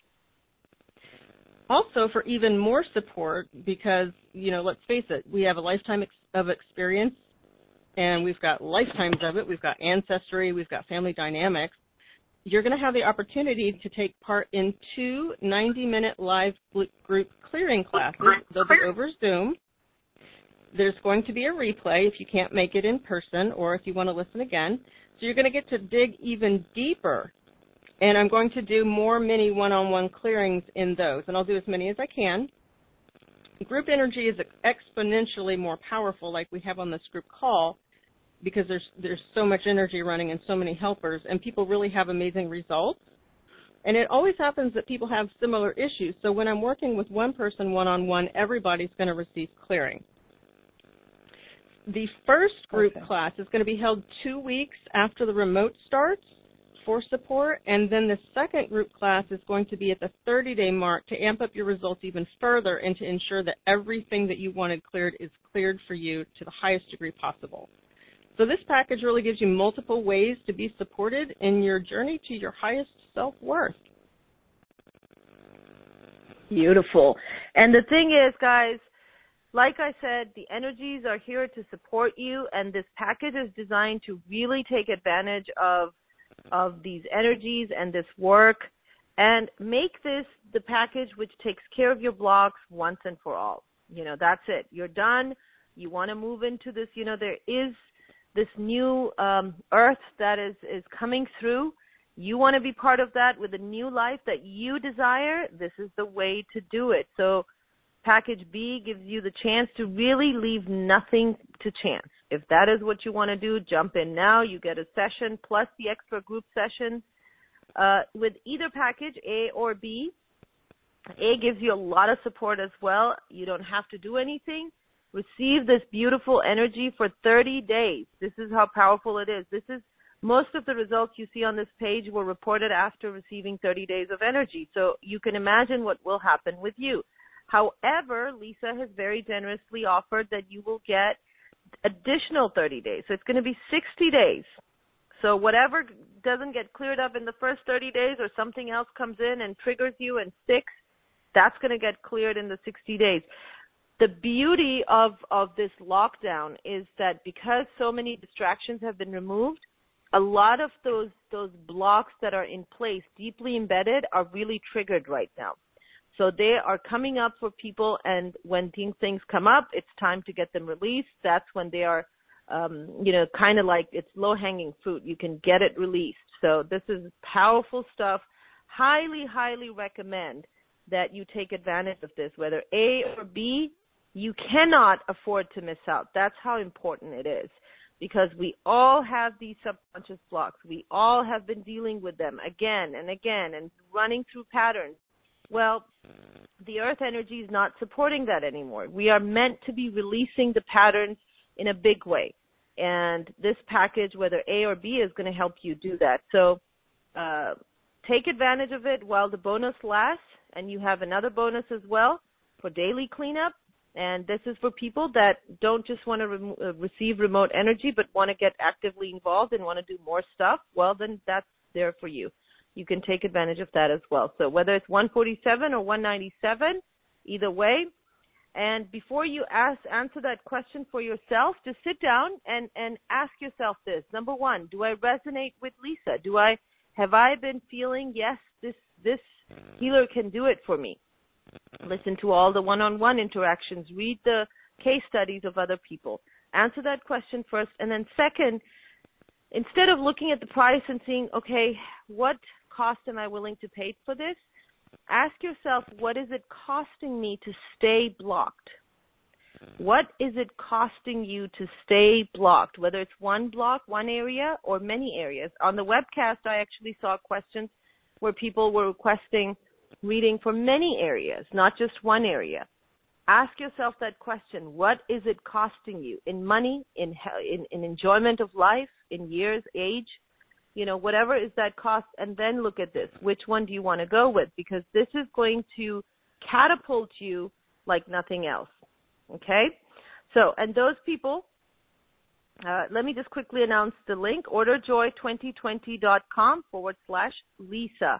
B: Also, for even more support, because, let's face it, we have a lifetime of experience, and we've got lifetimes of it. We've got ancestry. We've got family dynamics. You're going to have the opportunity to take part in 2 90-minute live group clearing classes. They'll be over Zoom. There's going to be a replay if you can't make it in person or if you want to listen again. So you're going to get to dig even deeper. And I'm going to do more mini one-on-one clearings in those, and I'll do as many as I can. Group energy is exponentially more powerful, like we have on this group call, because there's so much energy running and so many helpers, and people really have amazing results. And it always happens that people have similar issues. So when I'm working with one person one-on-one, everybody's going to receive clearing. The first group class is going to be held 2 weeks after the remote starts for support, and then the second group class is going to be at the 30-day mark to amp up your results even further and to ensure that everything that you wanted cleared is cleared for you to the highest degree possible. So this package really gives you multiple ways to be supported in your journey to your highest self-worth.
A: Beautiful. And the thing is, guys, like I said, the energies are here to support you, and this package is designed to really take advantage of these energies and this work, and make this the package which takes care of your blocks once and for all. You know, that's it. You're done. You want to move into this, you know, there is this new earth that is coming through. You want to be part of that with a new life that you desire. This is the way to do it. So Package B gives you the chance to really leave nothing to chance. If that is what you want to do, jump in now. You get a session plus the extra group session. With either package, A or B, A gives you a lot of support as well. You don't have to do anything. Receive this beautiful energy for 30 days. This is how powerful it is. Most of the results you see on this page were reported after receiving 30 days of energy. So you can imagine what will happen with you. However, Lisa has very generously offered that you will get additional 30 days. So it's going to be 60 days. So whatever doesn't get cleared up in the first 30 days or something else comes in and triggers you and sticks, that's going to get cleared in the 60 days. The beauty of this lockdown is that because so many distractions have been removed, a lot of those blocks that are in place, deeply embedded, are really triggered right now. So they are coming up for people, and when things come up, it's time to get them released. That's when they are, kind of like it's low-hanging fruit. You can get it released. So this is powerful stuff. Highly, highly recommend that you take advantage of this, whether A or B. You cannot afford to miss out. That's how important it is, because we all have these subconscious blocks. We all have been dealing with them again and again and running through patterns. Well, the earth energy is not supporting that anymore. We are meant to be releasing the patterns in a big way. And this package, whether A or B, is going to help you do that. So take advantage of it while the bonus lasts, and you have another bonus as well for daily cleanup. And this is for people that don't just want to receive remote energy, but want to get actively involved and want to do more stuff. Well, then that's there for you. You can take advantage of that as well. So whether it's 147 or 197, either way. And before you answer that question for yourself, just sit down and ask yourself this. Number one, do I resonate with Lisa? Have I been feeling, yes, this healer can do it for me? Listen to all the one-on-one interactions. Read the case studies of other people. Answer that question first. And then second, instead of looking at the price and seeing, okay, what cost am I willing to pay for this? Ask yourself, what is it costing me to stay blocked? What is it costing you to stay blocked, whether it's one block, one area, or many areas? On the webcast, I actually saw questions where people were requesting reading for many areas, not just one area. Ask yourself that question. What is it costing you in money, in enjoyment of life, in years, age? Whatever is that cost, and then look at this. Which one do you want to go with? Because this is going to catapult you like nothing else. Okay? So, and those people, let me just quickly announce the link, orderjoy2020.com/Lisa.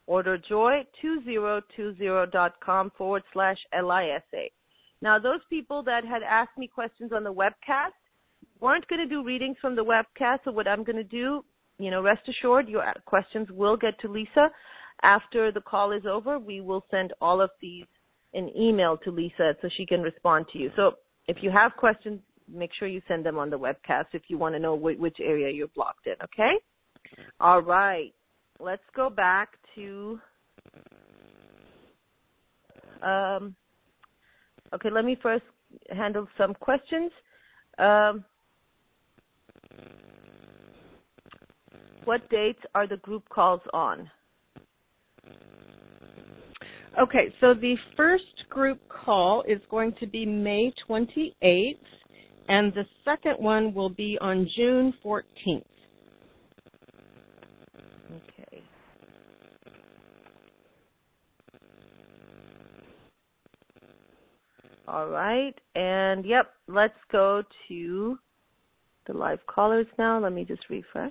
A: orderjoy2020.com/LISA. Now, those people that had asked me questions on the webcast weren't going to do readings from the webcast, so what I'm going to do, rest assured, your questions will get to Lisa. After the call is over, we will send all of these in email to Lisa so she can respond to you. So if you have questions, make sure you send them on the webcast if you want to know which area you're blocked in, okay? All right. Let's go back to Okay, let me first handle some questions. What dates are the group calls on?
B: Okay, so the first group call is going to be May 28th, and the second one will be on June 14th.
A: Okay. All right, and yep, let's go to the live callers now. Let me just refresh.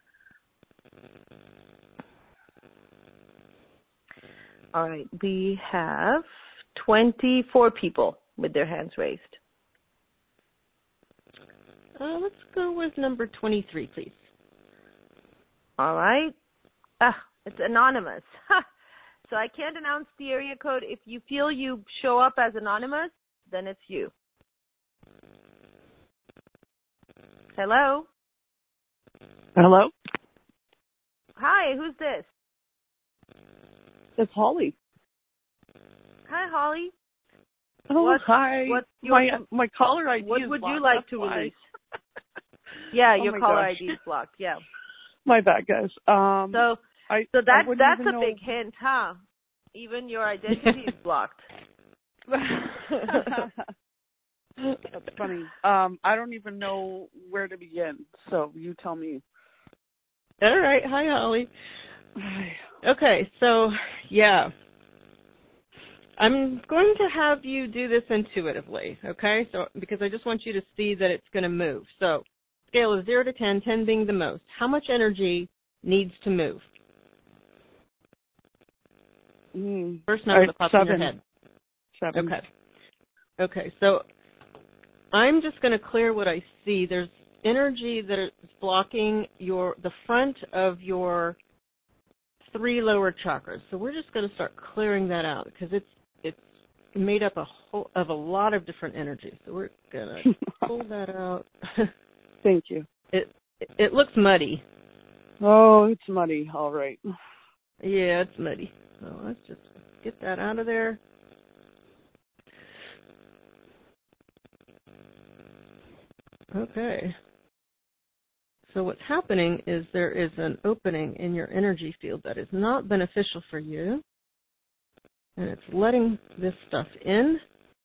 A: All right, we have 24 people with their hands raised.
B: Let's go with number 23, please.
A: All right. It's anonymous. So I can't announce the area code. If you feel you show up as anonymous, then it's you. Hello?
H: Hello?
A: Hi, who's this?
H: It's Holly.
A: Hi, Holly.
H: Oh, hi.
A: What's your,
H: my caller ID
A: what
H: is
A: would
H: blocked,
A: you like
H: that's
A: to
H: why.
A: release? Yeah, your
H: my
A: caller
H: gosh.
A: ID is blocked, yeah.
H: My bad, guys.
A: So that's a
H: know.
A: big hint, huh? Even your identity is blocked.
H: That's funny. I don't even know where to begin, so you tell me.
B: All right. Hi, Holly. Okay, so, yeah. I'm going to have you do this intuitively, okay? So, because I just want you to see that it's going to move. So, scale of 0 to 10, 10 being the most. How much energy needs to move? First number that pops in your head.
H: 7.
B: Okay, so I'm just going to clear what I see. There's energy that is blocking the front of your 3 lower chakras. So we're just going to start clearing that out because it's made up of a lot of different energies. So we're going to pull that out.
H: Thank you.
B: It looks muddy.
H: Oh, it's muddy. All right.
B: Yeah, it's muddy. So let's just get that out of there. Okay. So what's happening is there is an opening in your energy field that is not beneficial for you. And it's letting this stuff in.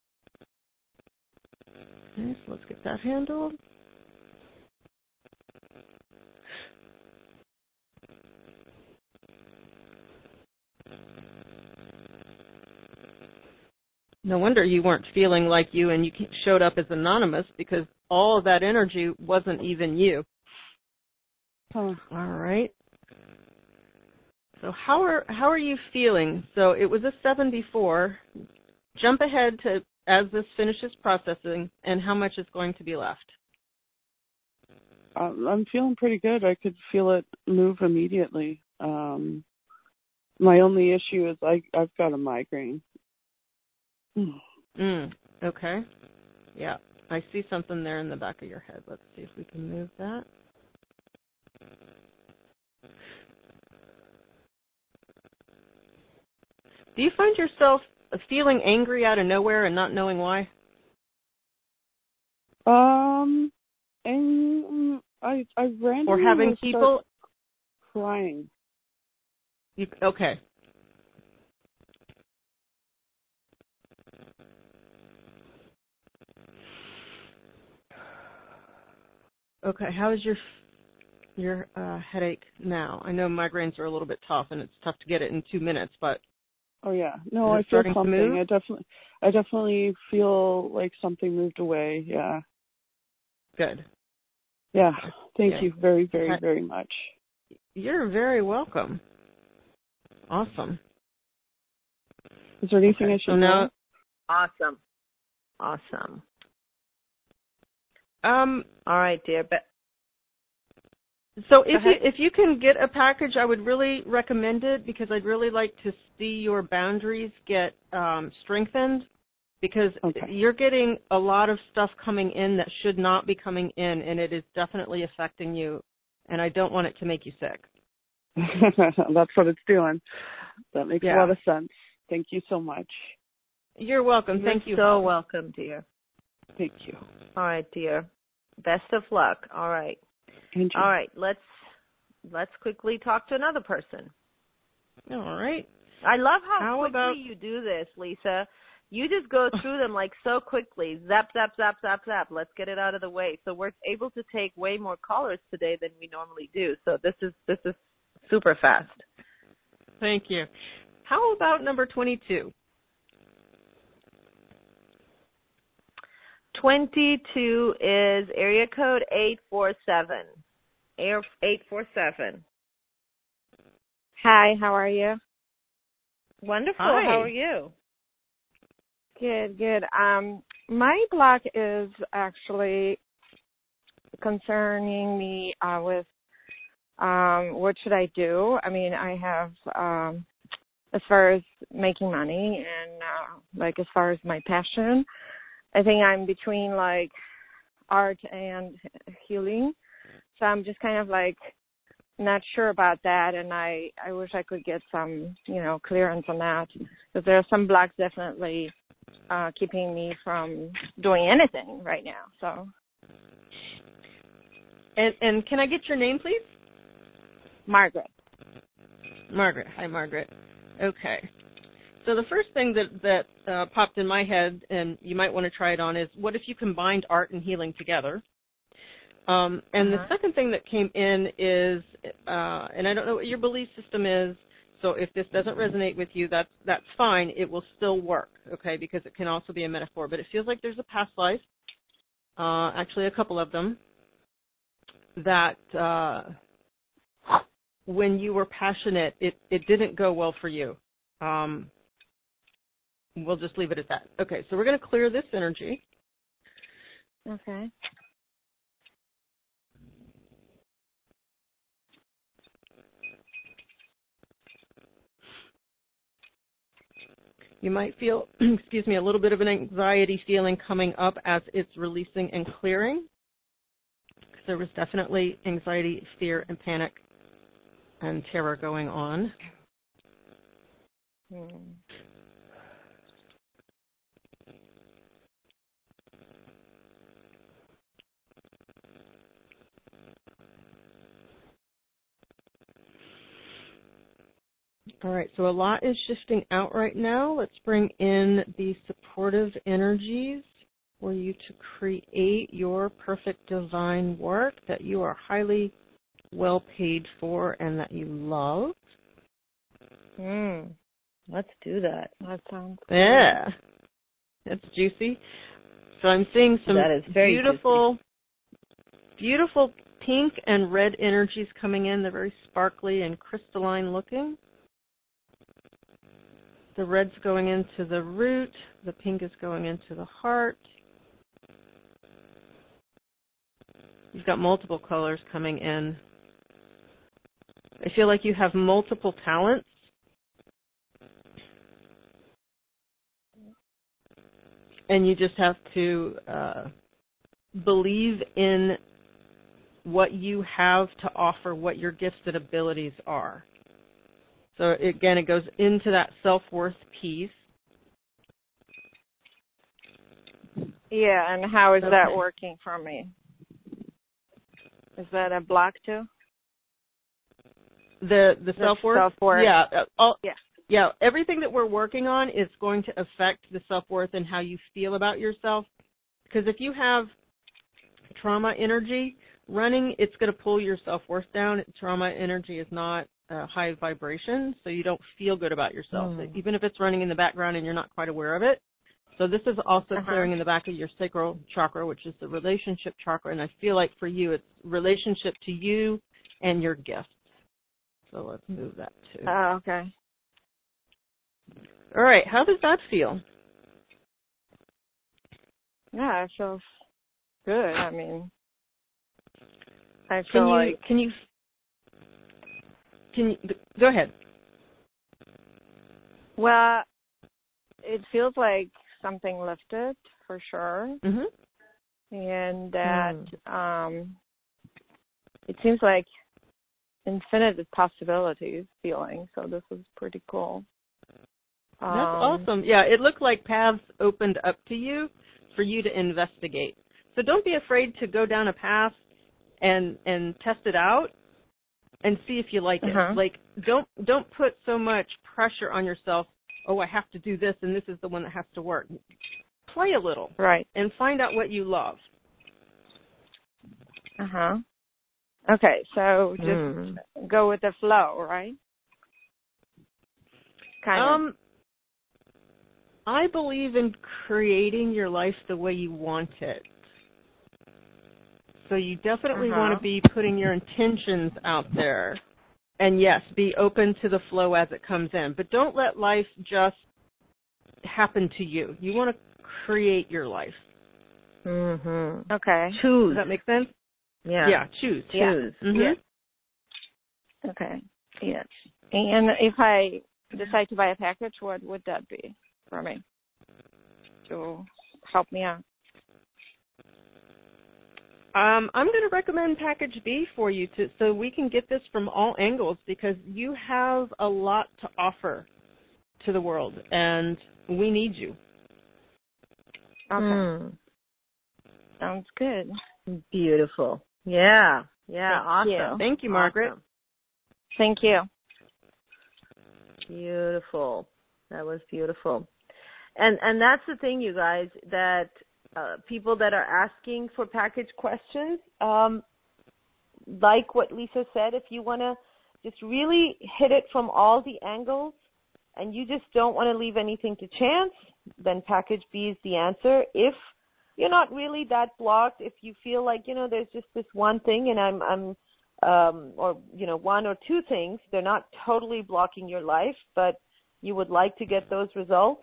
B: Okay, so let's get that handled. No wonder you weren't feeling like you and you showed up as anonymous because all of that energy wasn't even you. All right. So how are you feeling? So it was a 7 before. Jump ahead to as this finishes processing and how much is going to be left.
H: I'm feeling pretty good. I could feel it move immediately. My only issue is I've got a migraine.
B: Okay. Yeah. I see something there in the back of your head. Let's see if we can move that. Do you find yourself feeling angry out of nowhere and not knowing why?
H: And I randomly
B: or having people
H: crying.
B: Okay. Okay, how is your headache now? I know migraines are a little bit tough, and it's tough to get it in 2 minutes, but
H: oh yeah, no, I feel something. I definitely feel like something moved away. Yeah.
B: Good.
H: Yeah. Thank you very, very, very much.
B: You're very welcome. Awesome.
H: Is there anything I should know?
A: Awesome. All right, dear.
B: So if you can get a package, I would really recommend it because I'd really like to see your boundaries get strengthened because you're getting a lot of stuff coming in that should not be coming in, and it is definitely affecting you, and I don't want it to make you sick.
H: That's what it's doing. That makes a lot of sense. Thank you so much.
B: You're welcome. Thank you.
A: So welcome, dear.
H: Thank you.
A: All right, dear. Best of luck. All right.
H: Thank you.
A: All right. Let's quickly talk to another person.
B: All right.
A: I love how quickly you do this, Lisa. You just go through them like so quickly. Zap, zap, zap, zap, zap. Let's get it out of the way. So we're able to take way more callers today than we normally do. So this is super fast.
B: Thank you. How about number 22?
A: 22 is area code 847. 847.
I: Hi, how are you?
A: Wonderful.
B: Hi.
A: How are you?
I: Good. My block is actually concerning me with what should I do? I mean, I have as far as making money and like as far as my passion, I think I'm between like art and healing. So I'm just kind of like not sure about that, and I wish I could get some, clearance on that, because there are some blocks definitely keeping me from doing anything right now. So.
B: And can I get your name, please?
I: Margaret.
B: Margaret. Hi, Margaret. Okay. So the first thing that popped in my head, and you might want to try it on, is what if you combined art and healing together? And the second thing that came in is, and I don't know what your belief system is, so if this doesn't resonate with you, that's fine. It will still work, okay, because it can also be a metaphor. But it feels like there's a past life, actually a couple of them, that when you were passionate, it didn't go well for you. We'll just leave it at that. Okay, so we're going to clear this energy.
I: Okay.
B: You might feel, a little bit of an anxiety feeling coming up as it's releasing and clearing. There was definitely anxiety, fear, and panic and terror going on. All right, so a lot is shifting out right now. Let's bring in the supportive energies for you to create your perfect divine work that you are highly well paid for and that you love.
A: Let's do that.
I: That sounds
B: good. Yeah. That's juicy. So I'm seeing some
A: that is very
B: beautiful pink and red energies coming in. They're very sparkly and crystalline looking. The red's going into the root. The pink is going into the heart. You've got multiple colors coming in. I feel like you have multiple talents. And you just have to believe in what you have to offer, what your gifts and abilities are. So again, it goes into that self-worth piece.
I: Yeah, and how is that working for me? Is that a block too?
B: The self-worth?
I: Self-worth.
B: Yeah. Yeah, everything that we're working on is going to affect the self-worth and how you feel about yourself. Because if you have trauma energy running, it's going to pull your self-worth down. Trauma energy is not high vibration, so you don't feel good about yourself, even if it's running in the background and you're not quite aware of it. So this is also clearing in the back of your sacral chakra, which is the relationship chakra, and I feel like for you it's relationship to you and your gifts. So let's move that too.
I: Oh, okay.
B: All right, how does that feel?
I: Yeah, it feels good. I mean, I feel
B: Can you go ahead?
I: Well, it feels like something lifted for sure, and that it seems like infinite possibilities feeling. So this is pretty cool.
B: That's awesome. Yeah, it looked like paths opened up to you for you to investigate. So don't be afraid to go down a path and test it out and see if you like it. Like, don't put so much pressure on yourself. Oh, I have to do this, and this is the one that has to work. Play a little,
I: right,
B: and find out what you love.
I: Okay, so just go with the flow, right? Kind of.
B: I believe in creating your life the way you want it. So you definitely want to be putting your intentions out there. And yes, be open to the flow as it comes in. But don't let life just happen to you. You want to create your life.
I: Okay.
A: Choose.
B: Does that make sense?
A: Yeah.
B: Yeah, choose.
A: Choose.
I: Yeah. Okay. Yes. And if I decide to buy a package, what would that be for me to help me out?
B: I'm going to recommend Package B for you so we can get this from all angles, because you have a lot to offer to the world, and we need you.
I: Okay. Sounds good.
A: Beautiful. Yeah.
I: Awesome.
B: Thank you, Margaret.
A: Awesome.
I: Thank you.
A: Beautiful. That was beautiful. And that's the thing, you guys, that people that are asking for package questions, like what Lisa said, if you want to just really hit it from all the angles and you just don't want to leave anything to chance, then package B is the answer. If you're not really that blocked, if you feel like, there's just this one thing and I'm or, one or two things, they're not totally blocking your life, but you would like to get those results,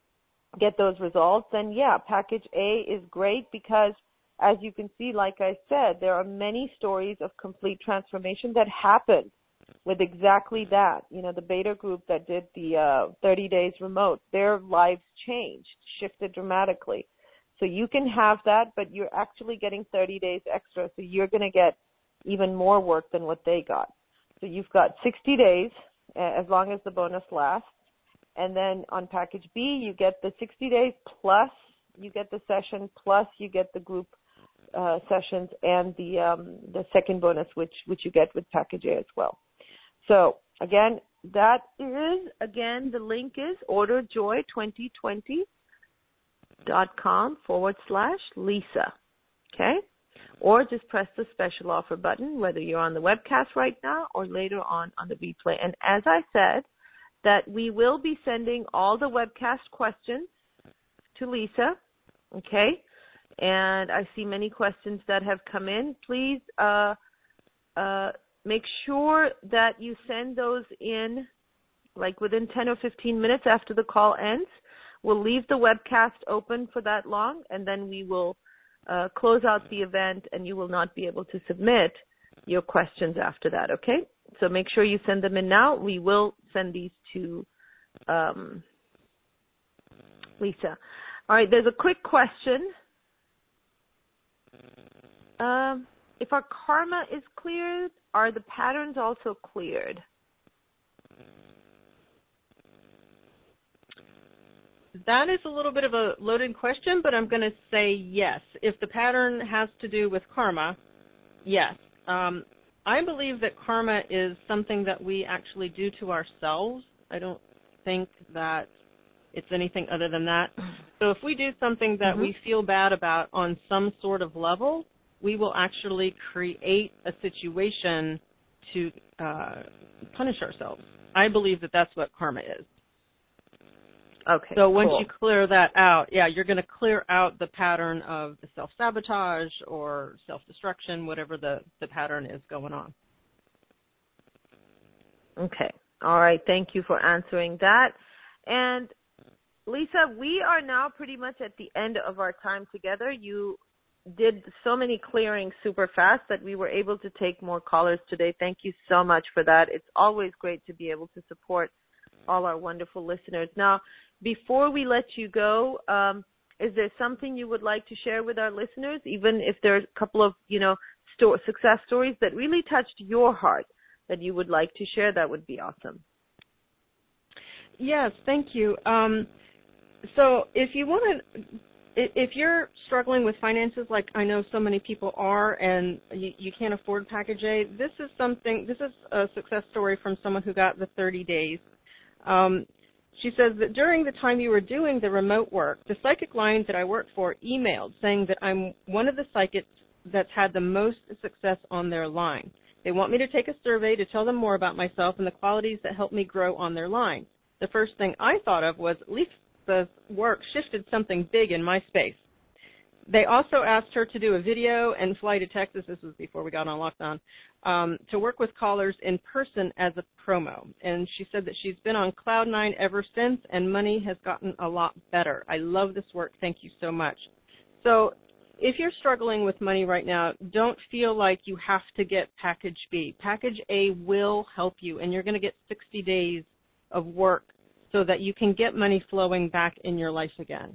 A: then yeah, package A is great, because as you can see, like I said, there are many stories of complete transformation that happened with exactly that. The beta group that did the 30 days remote, their lives changed, shifted dramatically. So you can have that, but you're actually getting 30 days extra, so you're going to get even more work than what they got. So you've got 60 days, as long as the bonus lasts. And then on package B, you get the 60 days plus you get the session, plus you get the group sessions and the second bonus, which you get with package A as well. So again, the link is orderjoy2020.com/Lisa. Okay? Or just press the special offer button, whether you're on the webcast right now or later on the replay. And as I said, that we will be sending all the webcast questions to Lisa, okay? And I see many questions that have come in. Please make sure that you send those in like within 10 or 15 minutes after the call ends. We'll leave the webcast open for that long, and then we will close out the event, and you will not be able to submit your questions after that, okay? So make sure you send them in now. We will send these to Lisa. All right, there's a quick question. If our karma is cleared, are the patterns also cleared?
B: That is a little bit of a loaded question, but I'm going to say yes. If the pattern has to do with karma, yes. I believe that karma is something that we actually do to ourselves. I don't think that it's anything other than that. So if we do something that we feel bad about on some sort of level, we will actually create a situation to punish ourselves. I believe that that's what karma is.
A: Okay.
B: So once you clear that out, you're going to clear out the pattern of the self-sabotage or self-destruction, whatever the pattern is going on.
A: Okay. All right. Thank you for answering that. And Lisa, we are now pretty much at the end of our time together. You did so many clearings super fast that we were able to take more callers today. Thank you so much for that. It's always great to be able to support all our wonderful listeners. Now, before we let you go, is there something you would like to share with our listeners, even if there's a couple of, success stories that really touched your heart that you would like to share? That would be awesome.
B: Yes, thank you. So if you want to, if you're struggling with finances, like I know so many people are, and you can't afford package A, this is a success story from someone who got the 30 days. She says that during the time you were doing the remote work, the psychic line that I work for emailed saying that I'm one of the psychics that's had the most success on their line. They want me to take a survey to tell them more about myself and the qualities that help me grow on their line. The first thing I thought of was Lisa's work shifted something big in my space. They also asked her to do a video and fly to Texas, this was before we got on lockdown, to work with callers in person as a promo. And she said that she's been on Cloud 9 ever since, and money has gotten a lot better. I love this work. Thank you so much. So if you're struggling with money right now, don't feel like you have to get Package B. Package A will help you, and you're going to get 60 days of work so that you can get money flowing back in your life again.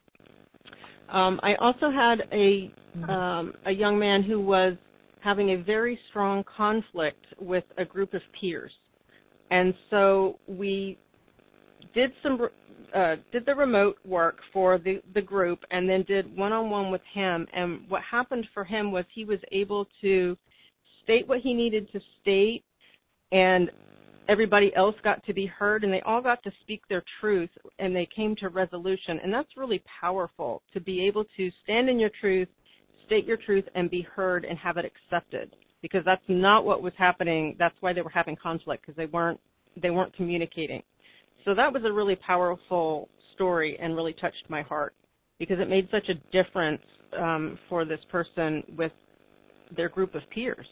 B: I also had a young man who was having a very strong conflict with a group of peers. And so we did the remote work for the group and then did one-on-one with him. And what happened for him was he was able to state what he needed to state, and everybody else got to be heard, and they all got to speak their truth, and they came to resolution. And that's really powerful, to be able to stand in your truth, state your truth, and be heard and have it accepted, because that's not what was happening. That's why they were having conflict, because they weren't communicating. So that was a really powerful story and really touched my heart, because it made such a difference for this person with their group of peers.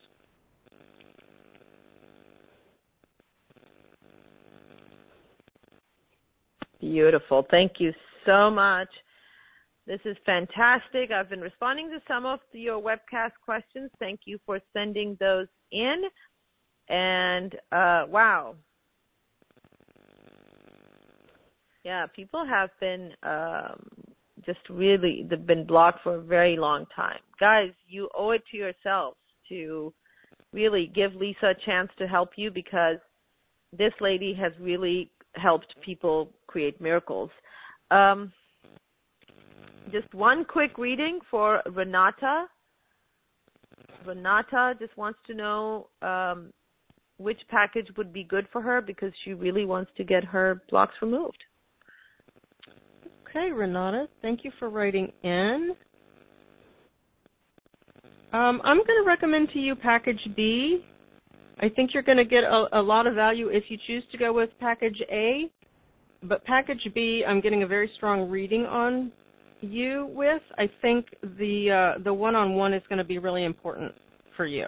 A: Beautiful. Thank you so much. This is fantastic. I've been responding to some of your webcast questions. Thank you for sending those in. And wow. Yeah, people have been they've been blocked for a very long time. Guys, you owe it to yourselves to really give Lisa a chance to help you, because this lady has really helped people create miracles. Just one quick reading for Renata. Renata just wants to know which package would be good for her, because she really wants to get her blocks removed.
B: Okay, Renata, thank you for writing in. I'm going to recommend to you Package B. I think you're going to get a lot of value if you choose to go with Package A. But Package B, I'm getting a very strong reading on you with. I think the one-on-one is going to be really important for you.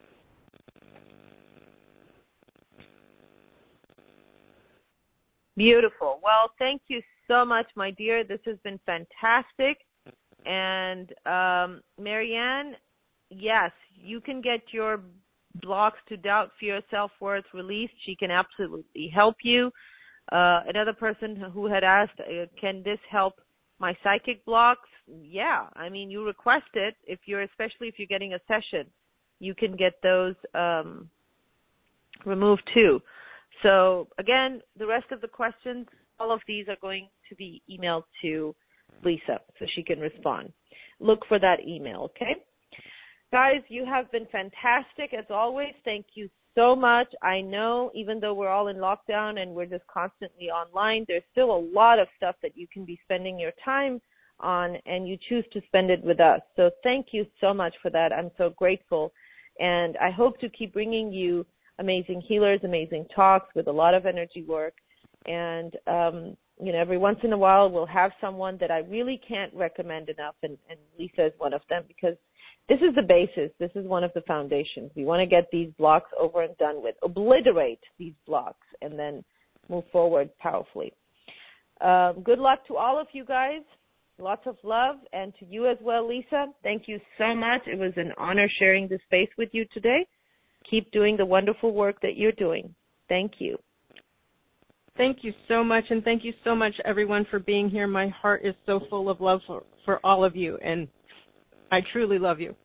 A: Beautiful. Well, thank you so much, my dear. This has been fantastic. And Marianne, yes, you can get your blocks to doubt, fear, self-worth released. She can absolutely help you. Another person who had asked, can this help my psychic blocks? Yeah, I mean, you request it. Especially if you're getting a session, you can get those removed too. So again, the rest of the questions, all of these are going to be emailed to Lisa so she can respond. Look for that email, okay? Guys, you have been fantastic as always. Thank you so much. I know even though we're all in lockdown and we're just constantly online, there's still a lot of stuff that you can be spending your time on, and you choose to spend it with us. So thank you so much for that. I'm so grateful. And I hope to keep bringing you amazing healers, amazing talks with a lot of energy work. And, every once in a while we'll have someone that I really can't recommend enough, and Lisa is one of them, because this is the basis. This is one of the foundations. We want to get these blocks over and done with, obliterate these blocks, and then move forward powerfully. Good luck to all of you guys. Lots of love, and to you as well, Lisa. Thank you so much. It was an honor sharing this space with you today. Keep doing the wonderful work that you're doing. Thank you.
B: Thank you so much, and thank you so much, everyone, for being here. My heart is so full of love for all of you, and I truly love you.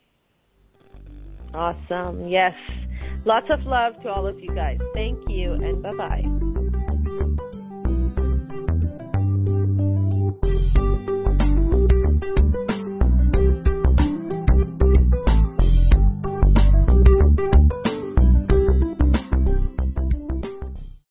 A: Awesome. Yes. Lots of love to all of you guys. Thank you, and bye-bye.